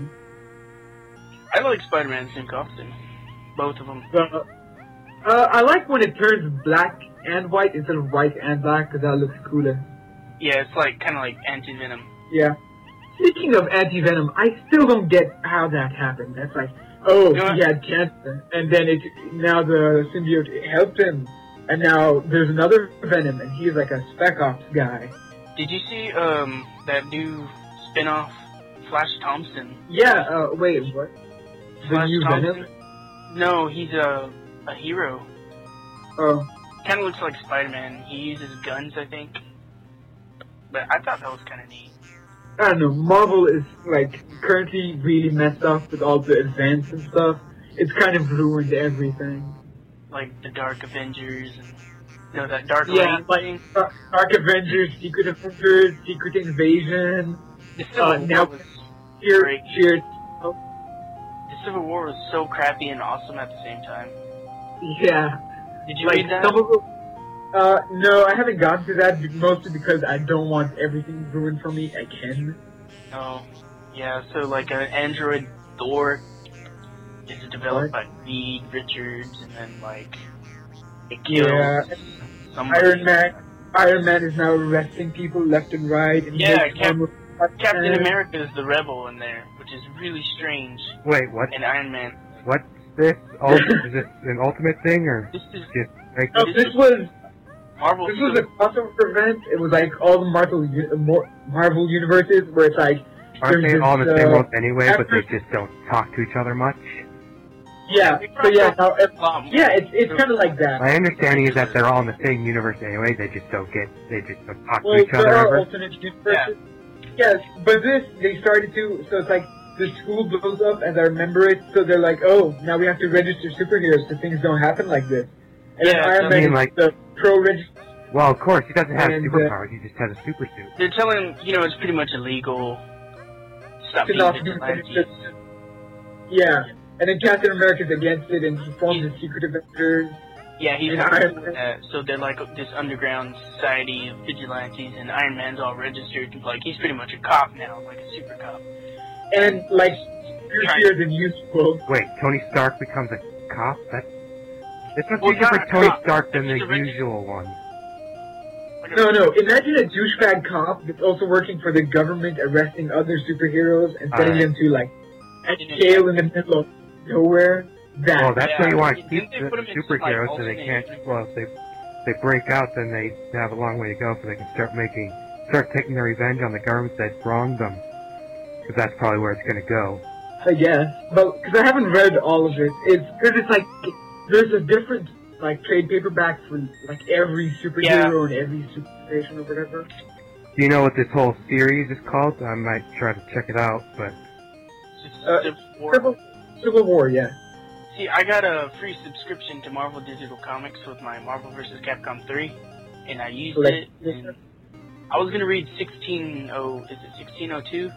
I like Spider-Man's new costume, both of them. But, uh, uh, I like when it turns black and white instead of white and black, because that looks cooler. Yeah, it's like kind of like Anti-Venom. Yeah. Speaking of anti-venom, I still don't get how that happened. That's like, oh, You know he what? had cancer, and then it now the symbiote helped him, and now there's another Venom, and he's like a Spec Ops guy. Did you see um that new spin-off, Flash Thompson? Yeah. Uh, wait, what? The Flash new Thompson? Venom? No, he's a a hero. Oh. Kind of looks like Spider-Man. He uses guns, I think. But I thought that was kind of neat. I don't know, Marvel is, like, currently really messed up with all the events and stuff. It's kind of ruined everything. Like the Dark Avengers and you know that Dark Yeah, Reign like, thing. Dark Dark Avengers, Secret Avengers, Secret Invasion, The Civil uh, War now- was Fear, Great. Fear, the Civil War was so crappy and awesome at the same time. yeah. Did you Like, read that? some of them, uh, no, I haven't gotten to that, mostly because I don't want everything ruined for me again. No. Yeah, so like an android Thor is developed by Reed Richards, and then like it kills Yeah. somebody. Iron Man, Iron Man is now arresting people left and right. And Yeah, makes Cap- one with- Captain America is the rebel in there, which is really strange. Wait, what? And Iron Man. What's this? Oh, is this an ultimate thing or This is just like? No, this was Marvel. This was a crossover event. It was like all the Marvel u- Mar- Marvel universes, where it's like Aren't there's they all in the this, same uh, world anyway? But they after- just don't talk to each other much. yeah. They So yeah, cross now, ev- Um, yeah, it's it's kind of like that. My understanding is that they're all in the same universe anyway. They just don't get. They just don't talk to Well, each other there are ever. alternate universes. Yes, but this they started to. So it's like the school blows up, and they remember it. So they're like, oh, now we have to register superheroes, so things don't happen like this. And Yeah, then Iron I Man mean, is like- the pro register. Well, of course, he doesn't have And, uh, superpowers. He just has a super suit. They're telling him, you know, it's pretty much illegal. Stop to being not do vigilantes. things. Yeah, and then Captain America's against it, and he forms the Secret Avengers. Yeah, he's And not Iron doing Man- that. So they're like this underground society of vigilantes, and Iron Man's all registered. Like he's pretty much a cop now, like a super cop. And like spiritier than useful. Wait, Tony Stark becomes a cop? That's it's much Well, easier for not a Tony cop, Stark than the he's a reg- usual one. Like a- No, no. Imagine a douchebag cop that's also working for the government, arresting other superheroes and sending Alright. them to like a jail in the middle of nowhere. That. Well, that's Yeah, why you want to didn't keep they the put 'em in some, like, superheroes so they alternate can't. universe? Well, if they they break out, then they have a long way to go, so they can start making, start taking their revenge on the government that wronged them. Because that's probably where it's going to go. I guess, but because I haven't read all of it, it's because it's like there's a different like trade paperback for like every superhero and every superstation or whatever. Do you know what this whole series is called? I might try to check it out, but Uh, Civil War. Civil, Civil War, yeah. See, I got a free subscription to Marvel Digital Comics with my Marvel vs. Capcom three, and I used So, like, it. And I was gonna read sixteen oh, is it sixteen oh two?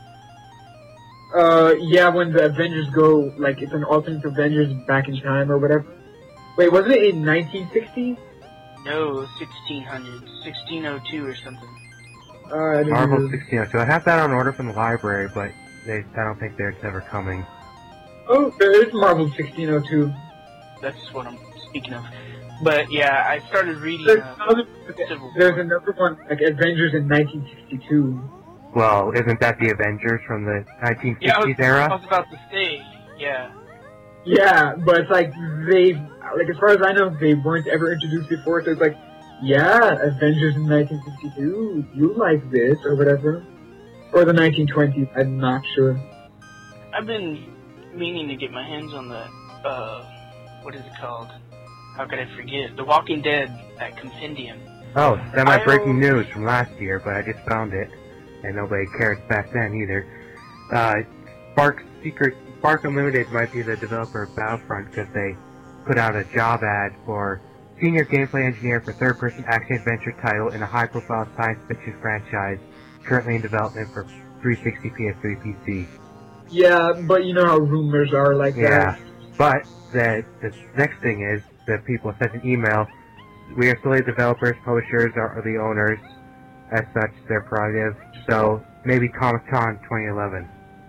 Uh, yeah, when the Avengers go, like it's an alternate Avengers back in time or whatever. Wait, wasn't it in nineteen sixty? No, sixteen hundred, sixteen oh two or something. Uh, I didn't Marvel know. sixteen oh two. I have that on order from the library, but they, I don't think they're ever coming. Oh, there is Marvel sixteen oh two. That's what I'm speaking of. But yeah, I started reading. There's, Uh, another, Civil there's War. another one, like Avengers in nineteen sixty-two. Well, isn't that the Avengers from the nineteen Yeah, I was, sixties I era? was about to say. Yeah. Yeah, but it's like they, like as far as I know, they weren't ever introduced before. So it's like, yeah, Avengers in nineteen sixty-two, you like this or whatever, or the nineteen twenties. I'm not sure. I've been meaning to get my hands on the, uh, what is it called? How could I forget? The Walking Dead, that compendium. Oh, semi-breaking I- news from last year, but I just found it, and nobody cared back then either. Uh, Spark Secret, Spark Unlimited might be the developer of Battlefront because they put out a job ad for senior gameplay engineer for third-person action-adventure title in a high-profile science fiction franchise currently in development for three sixty P S three P C. Yeah, but you know how rumors are like Yeah, that. but the, the next thing is that people sent an email. We are solely developers, publishers are the owners. As such, their prerogative. So maybe Comic-Con twenty eleven.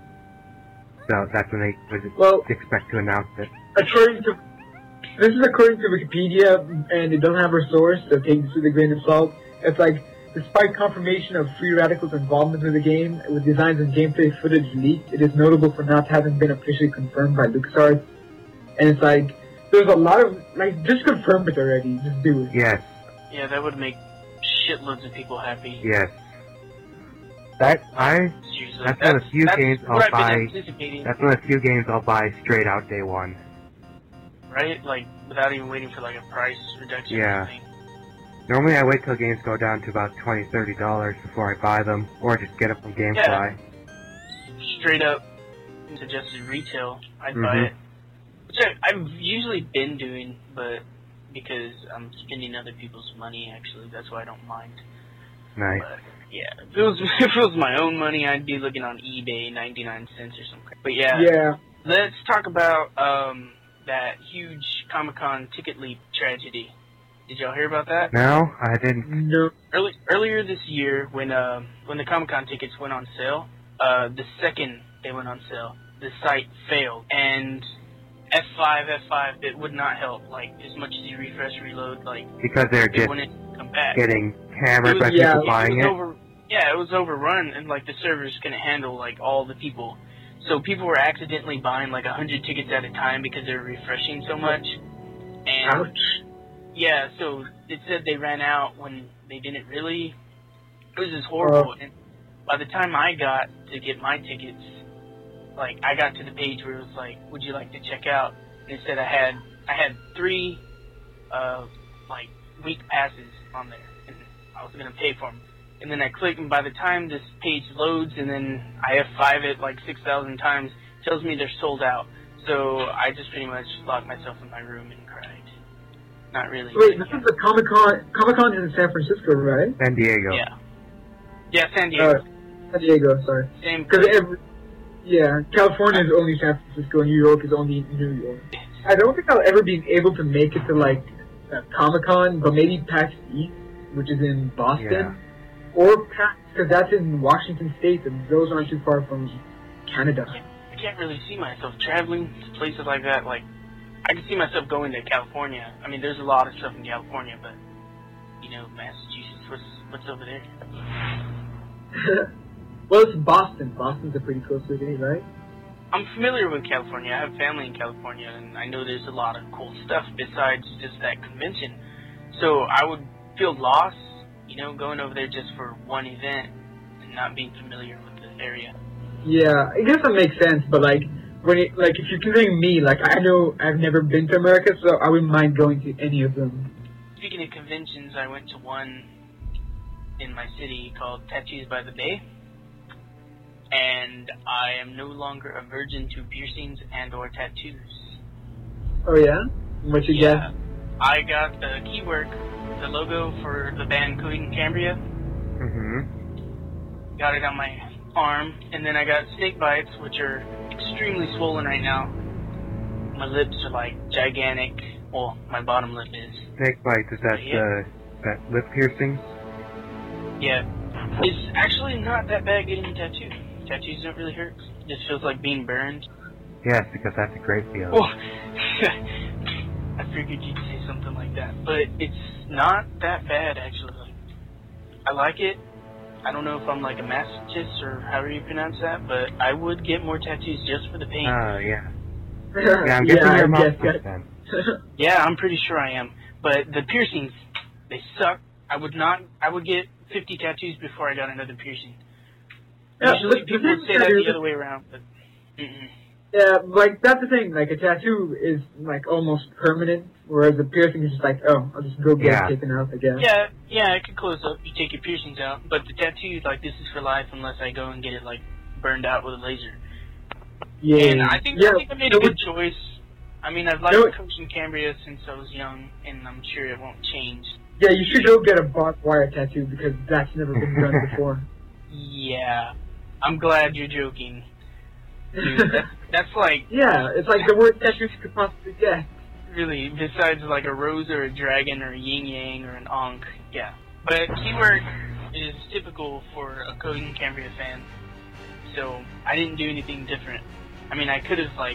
So that's when they would Well, expect to announce it. according to this is according to Wikipedia, and it doesn't have a source, so take this with a grain of salt. It's like, despite confirmation of Free Radical's involvement with the game, with designs and gameplay footage leaked, it is notable for not having been officially confirmed by LucasArts. And it's like, there's a lot of, like, just confirm it already, just do it. Yes, Yeah, that would make shitloads of people happy. yes. That I. Seriously, That's one of the few that's games I'll what I've buy- been anticipating, That's one of the few games I'll buy straight out day one. right? Like, without even waiting for, like, a price reduction Yeah. or something. Normally I wait till games go down to about twenty, thirty dollars before I buy them, or just get them from GameFly. Straight up suggested retail, I'd buy Mhm. it. Which I, I've usually been doing, but because I'm spending other people's money, actually, that's why I don't mind. Nice. But, yeah, if it was if it was my own money, I'd be looking on eBay, ninety-nine cents or something. But yeah, Yeah. let's talk about um, that huge Comic-Con ticket leak tragedy. Did y'all hear about that? No, I didn't. No. Early, earlier this year, when uh, when the Comic-Con tickets went on sale, uh, the second they went on sale, the site failed, and F five, F five, it would not help. Like, as much as you refresh, reload, like, Because they're it just wouldn't come back. getting It hammered was- by yeah, people it buying was it. over, yeah, it was overrun, and like the servers couldn't handle like all the people. So people were accidentally buying like a hundred tickets at a time because they were refreshing so much. And Ouch. yeah, so it said they ran out when they didn't really. It was just horrible. Uh. and by the time I got to get my tickets, like I got to the page where it was like, "Would you like to check out?" And it said I had I had three, uh, like week passes on there, and I was gonna pay for them. And then I click, and by the time this page loads, and then I F five it like six thousand times, tells me they're sold out. So I just pretty much locked myself in my room and cried. Not really. Wait, but this is the Comic Con. Comic Con is in San Francisco, right? San Diego. yeah. Yeah, San Diego. Uh, San Diego, sorry. Same. Because every, yeah, California is only San Francisco, and New York is only New York. I don't think I'll ever be able to make it to like uh, Comic Con, but maybe PAX East, which is in Boston, Yeah. or PAX, because that's in Washington State, and those aren't too far from Canada. I can't really see myself traveling to places like that. Like, I can see myself going to California. I mean, there's a lot of stuff in California, but you know, Massachusetts. What's what's over there? Well, it's Boston. Boston's a pretty cool city, right? I'm familiar with California. I have family in California, and I know there's a lot of cool stuff besides just that convention. So I would feel lost, you know, going over there just for one event and not being familiar with the area. Yeah, I guess that makes sense, but like, when it, like if you're considering me, like I know I've never been to America, so I wouldn't mind going to any of them. Speaking of conventions, I went to one in my city called Tattoos by the Bay, and I am no longer a virgin to piercings and or tattoos. Oh yeah? What you Yeah, I got the keywork, the logo for the band Coheed and Cambria. Mm-hmm. Got it on my arm, and then I got snake bites, which are extremely swollen right now. My lips are like gigantic. Well, my bottom lip is. Snake bite, is that Yeah. uh, that lip piercings? Yeah, it's actually not that bad getting a tattoo. Tattoos don't really hurt. It just feels like being burned. Yes, because that's a great feeling. Oh, I figured you'd say something like that, but it's not that bad actually. Like, I like it. I don't know if I'm like a masochist or however you pronounce that, but I would get more tattoos just for the pain. Oh, yeah. guess? Yeah, I'm guessing I you're a guess, monster guess. then. Yeah, I'm pretty sure I am. But the piercings, they suck. I would not. I would get fifty tattoos before I got another piercing. Yeah, Usually but people the would thing say that is- the other way around, but mm-mm. Yeah, like that's the thing. Like a tattoo is like almost permanent, whereas a piercing is just like, oh, I'll just go get Yeah. it taken out, I guess. Yeah, yeah, it could close up. You take your piercings out, but the tattoo, like this is for life unless I go and get it like burned out with a laser. Yeah. And I think yeah. I think I made no, a good choice. I mean, I've liked No, Coheed and Cambria since I was young, and I'm sure it won't change. Yeah, you should go get a barbed wire tattoo because that's never been done before. Yeah, I'm glad you're joking. Dude, that's, that's like Yeah, it's like the worst tattoo you could possibly get. really, besides like a rose or a dragon or a yin yang or an ankh, yeah. But keyword is typical for a Coheed and Cambria fan, so I didn't do anything different. I mean, I could have like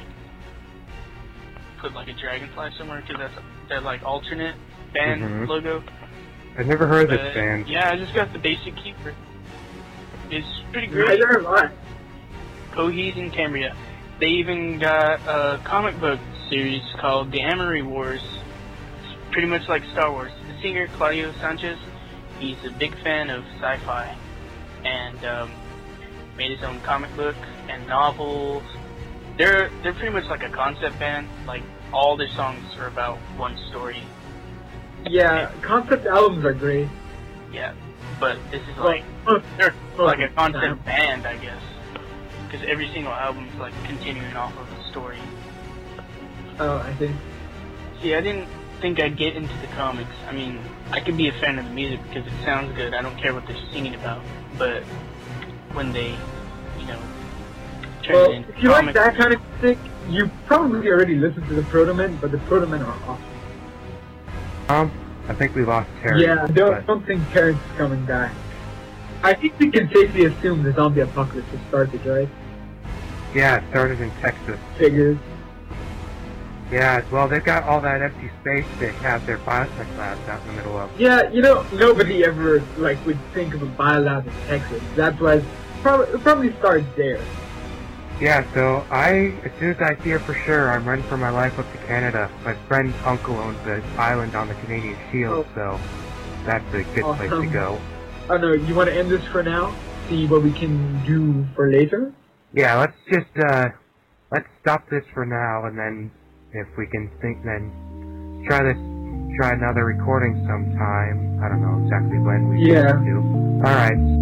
put like a dragonfly somewhere because that's their like alternate band Mhm. logo. I've never heard of But, this band. yeah, I just got the basic keyword. It's pretty great. Neither have I. Coheed and Cambria. They even got a comic book series called The Amory Wars. It's pretty much like Star Wars. The singer Claudio Sanchez, he's a big fan of sci-fi, and um, made his own comic book and novels. They're they're pretty much like a concept band. Like all their songs are about one story. Yeah, concept albums are great. Yeah, but this is Well, like most- they're most like a of the time. concept band, I guess, because every single album's like continuing off of a story. Oh, I think. See, I didn't think I'd get into the comics. I mean, I could be a fan of the music because it sounds good. I don't care what they're singing about. But when they, you know, turn Well, it into if you like comics, that kind of music, you probably already listened to the Protomen, but the Protomen are awesome. Um, I think we lost Terry. Yeah, I don't, but- don't think Terrence is coming back. I think we can safely assume the zombie apocalypse has started, right? Yeah, it started in Texas. Figures. Yeah, well, they've got all that empty space to have their biotech labs out in the middle of. Yeah, you know, nobody ever, like, would think of a biolab in Texas. That's why it's probably, it probably started there. Yeah, so I, as soon as I see her for sure, I'm running for my life up to Canada. My friend's uncle owns an island on the Canadian Shield, Oh. so that's a good place to Awesome. go. I don't know, you want to end this for now? See what we can do for later? Yeah, let's just, uh, let's stop this for now, and then if we can think, then try this, try another recording sometime. I don't know exactly when we Yeah. get to. Alright,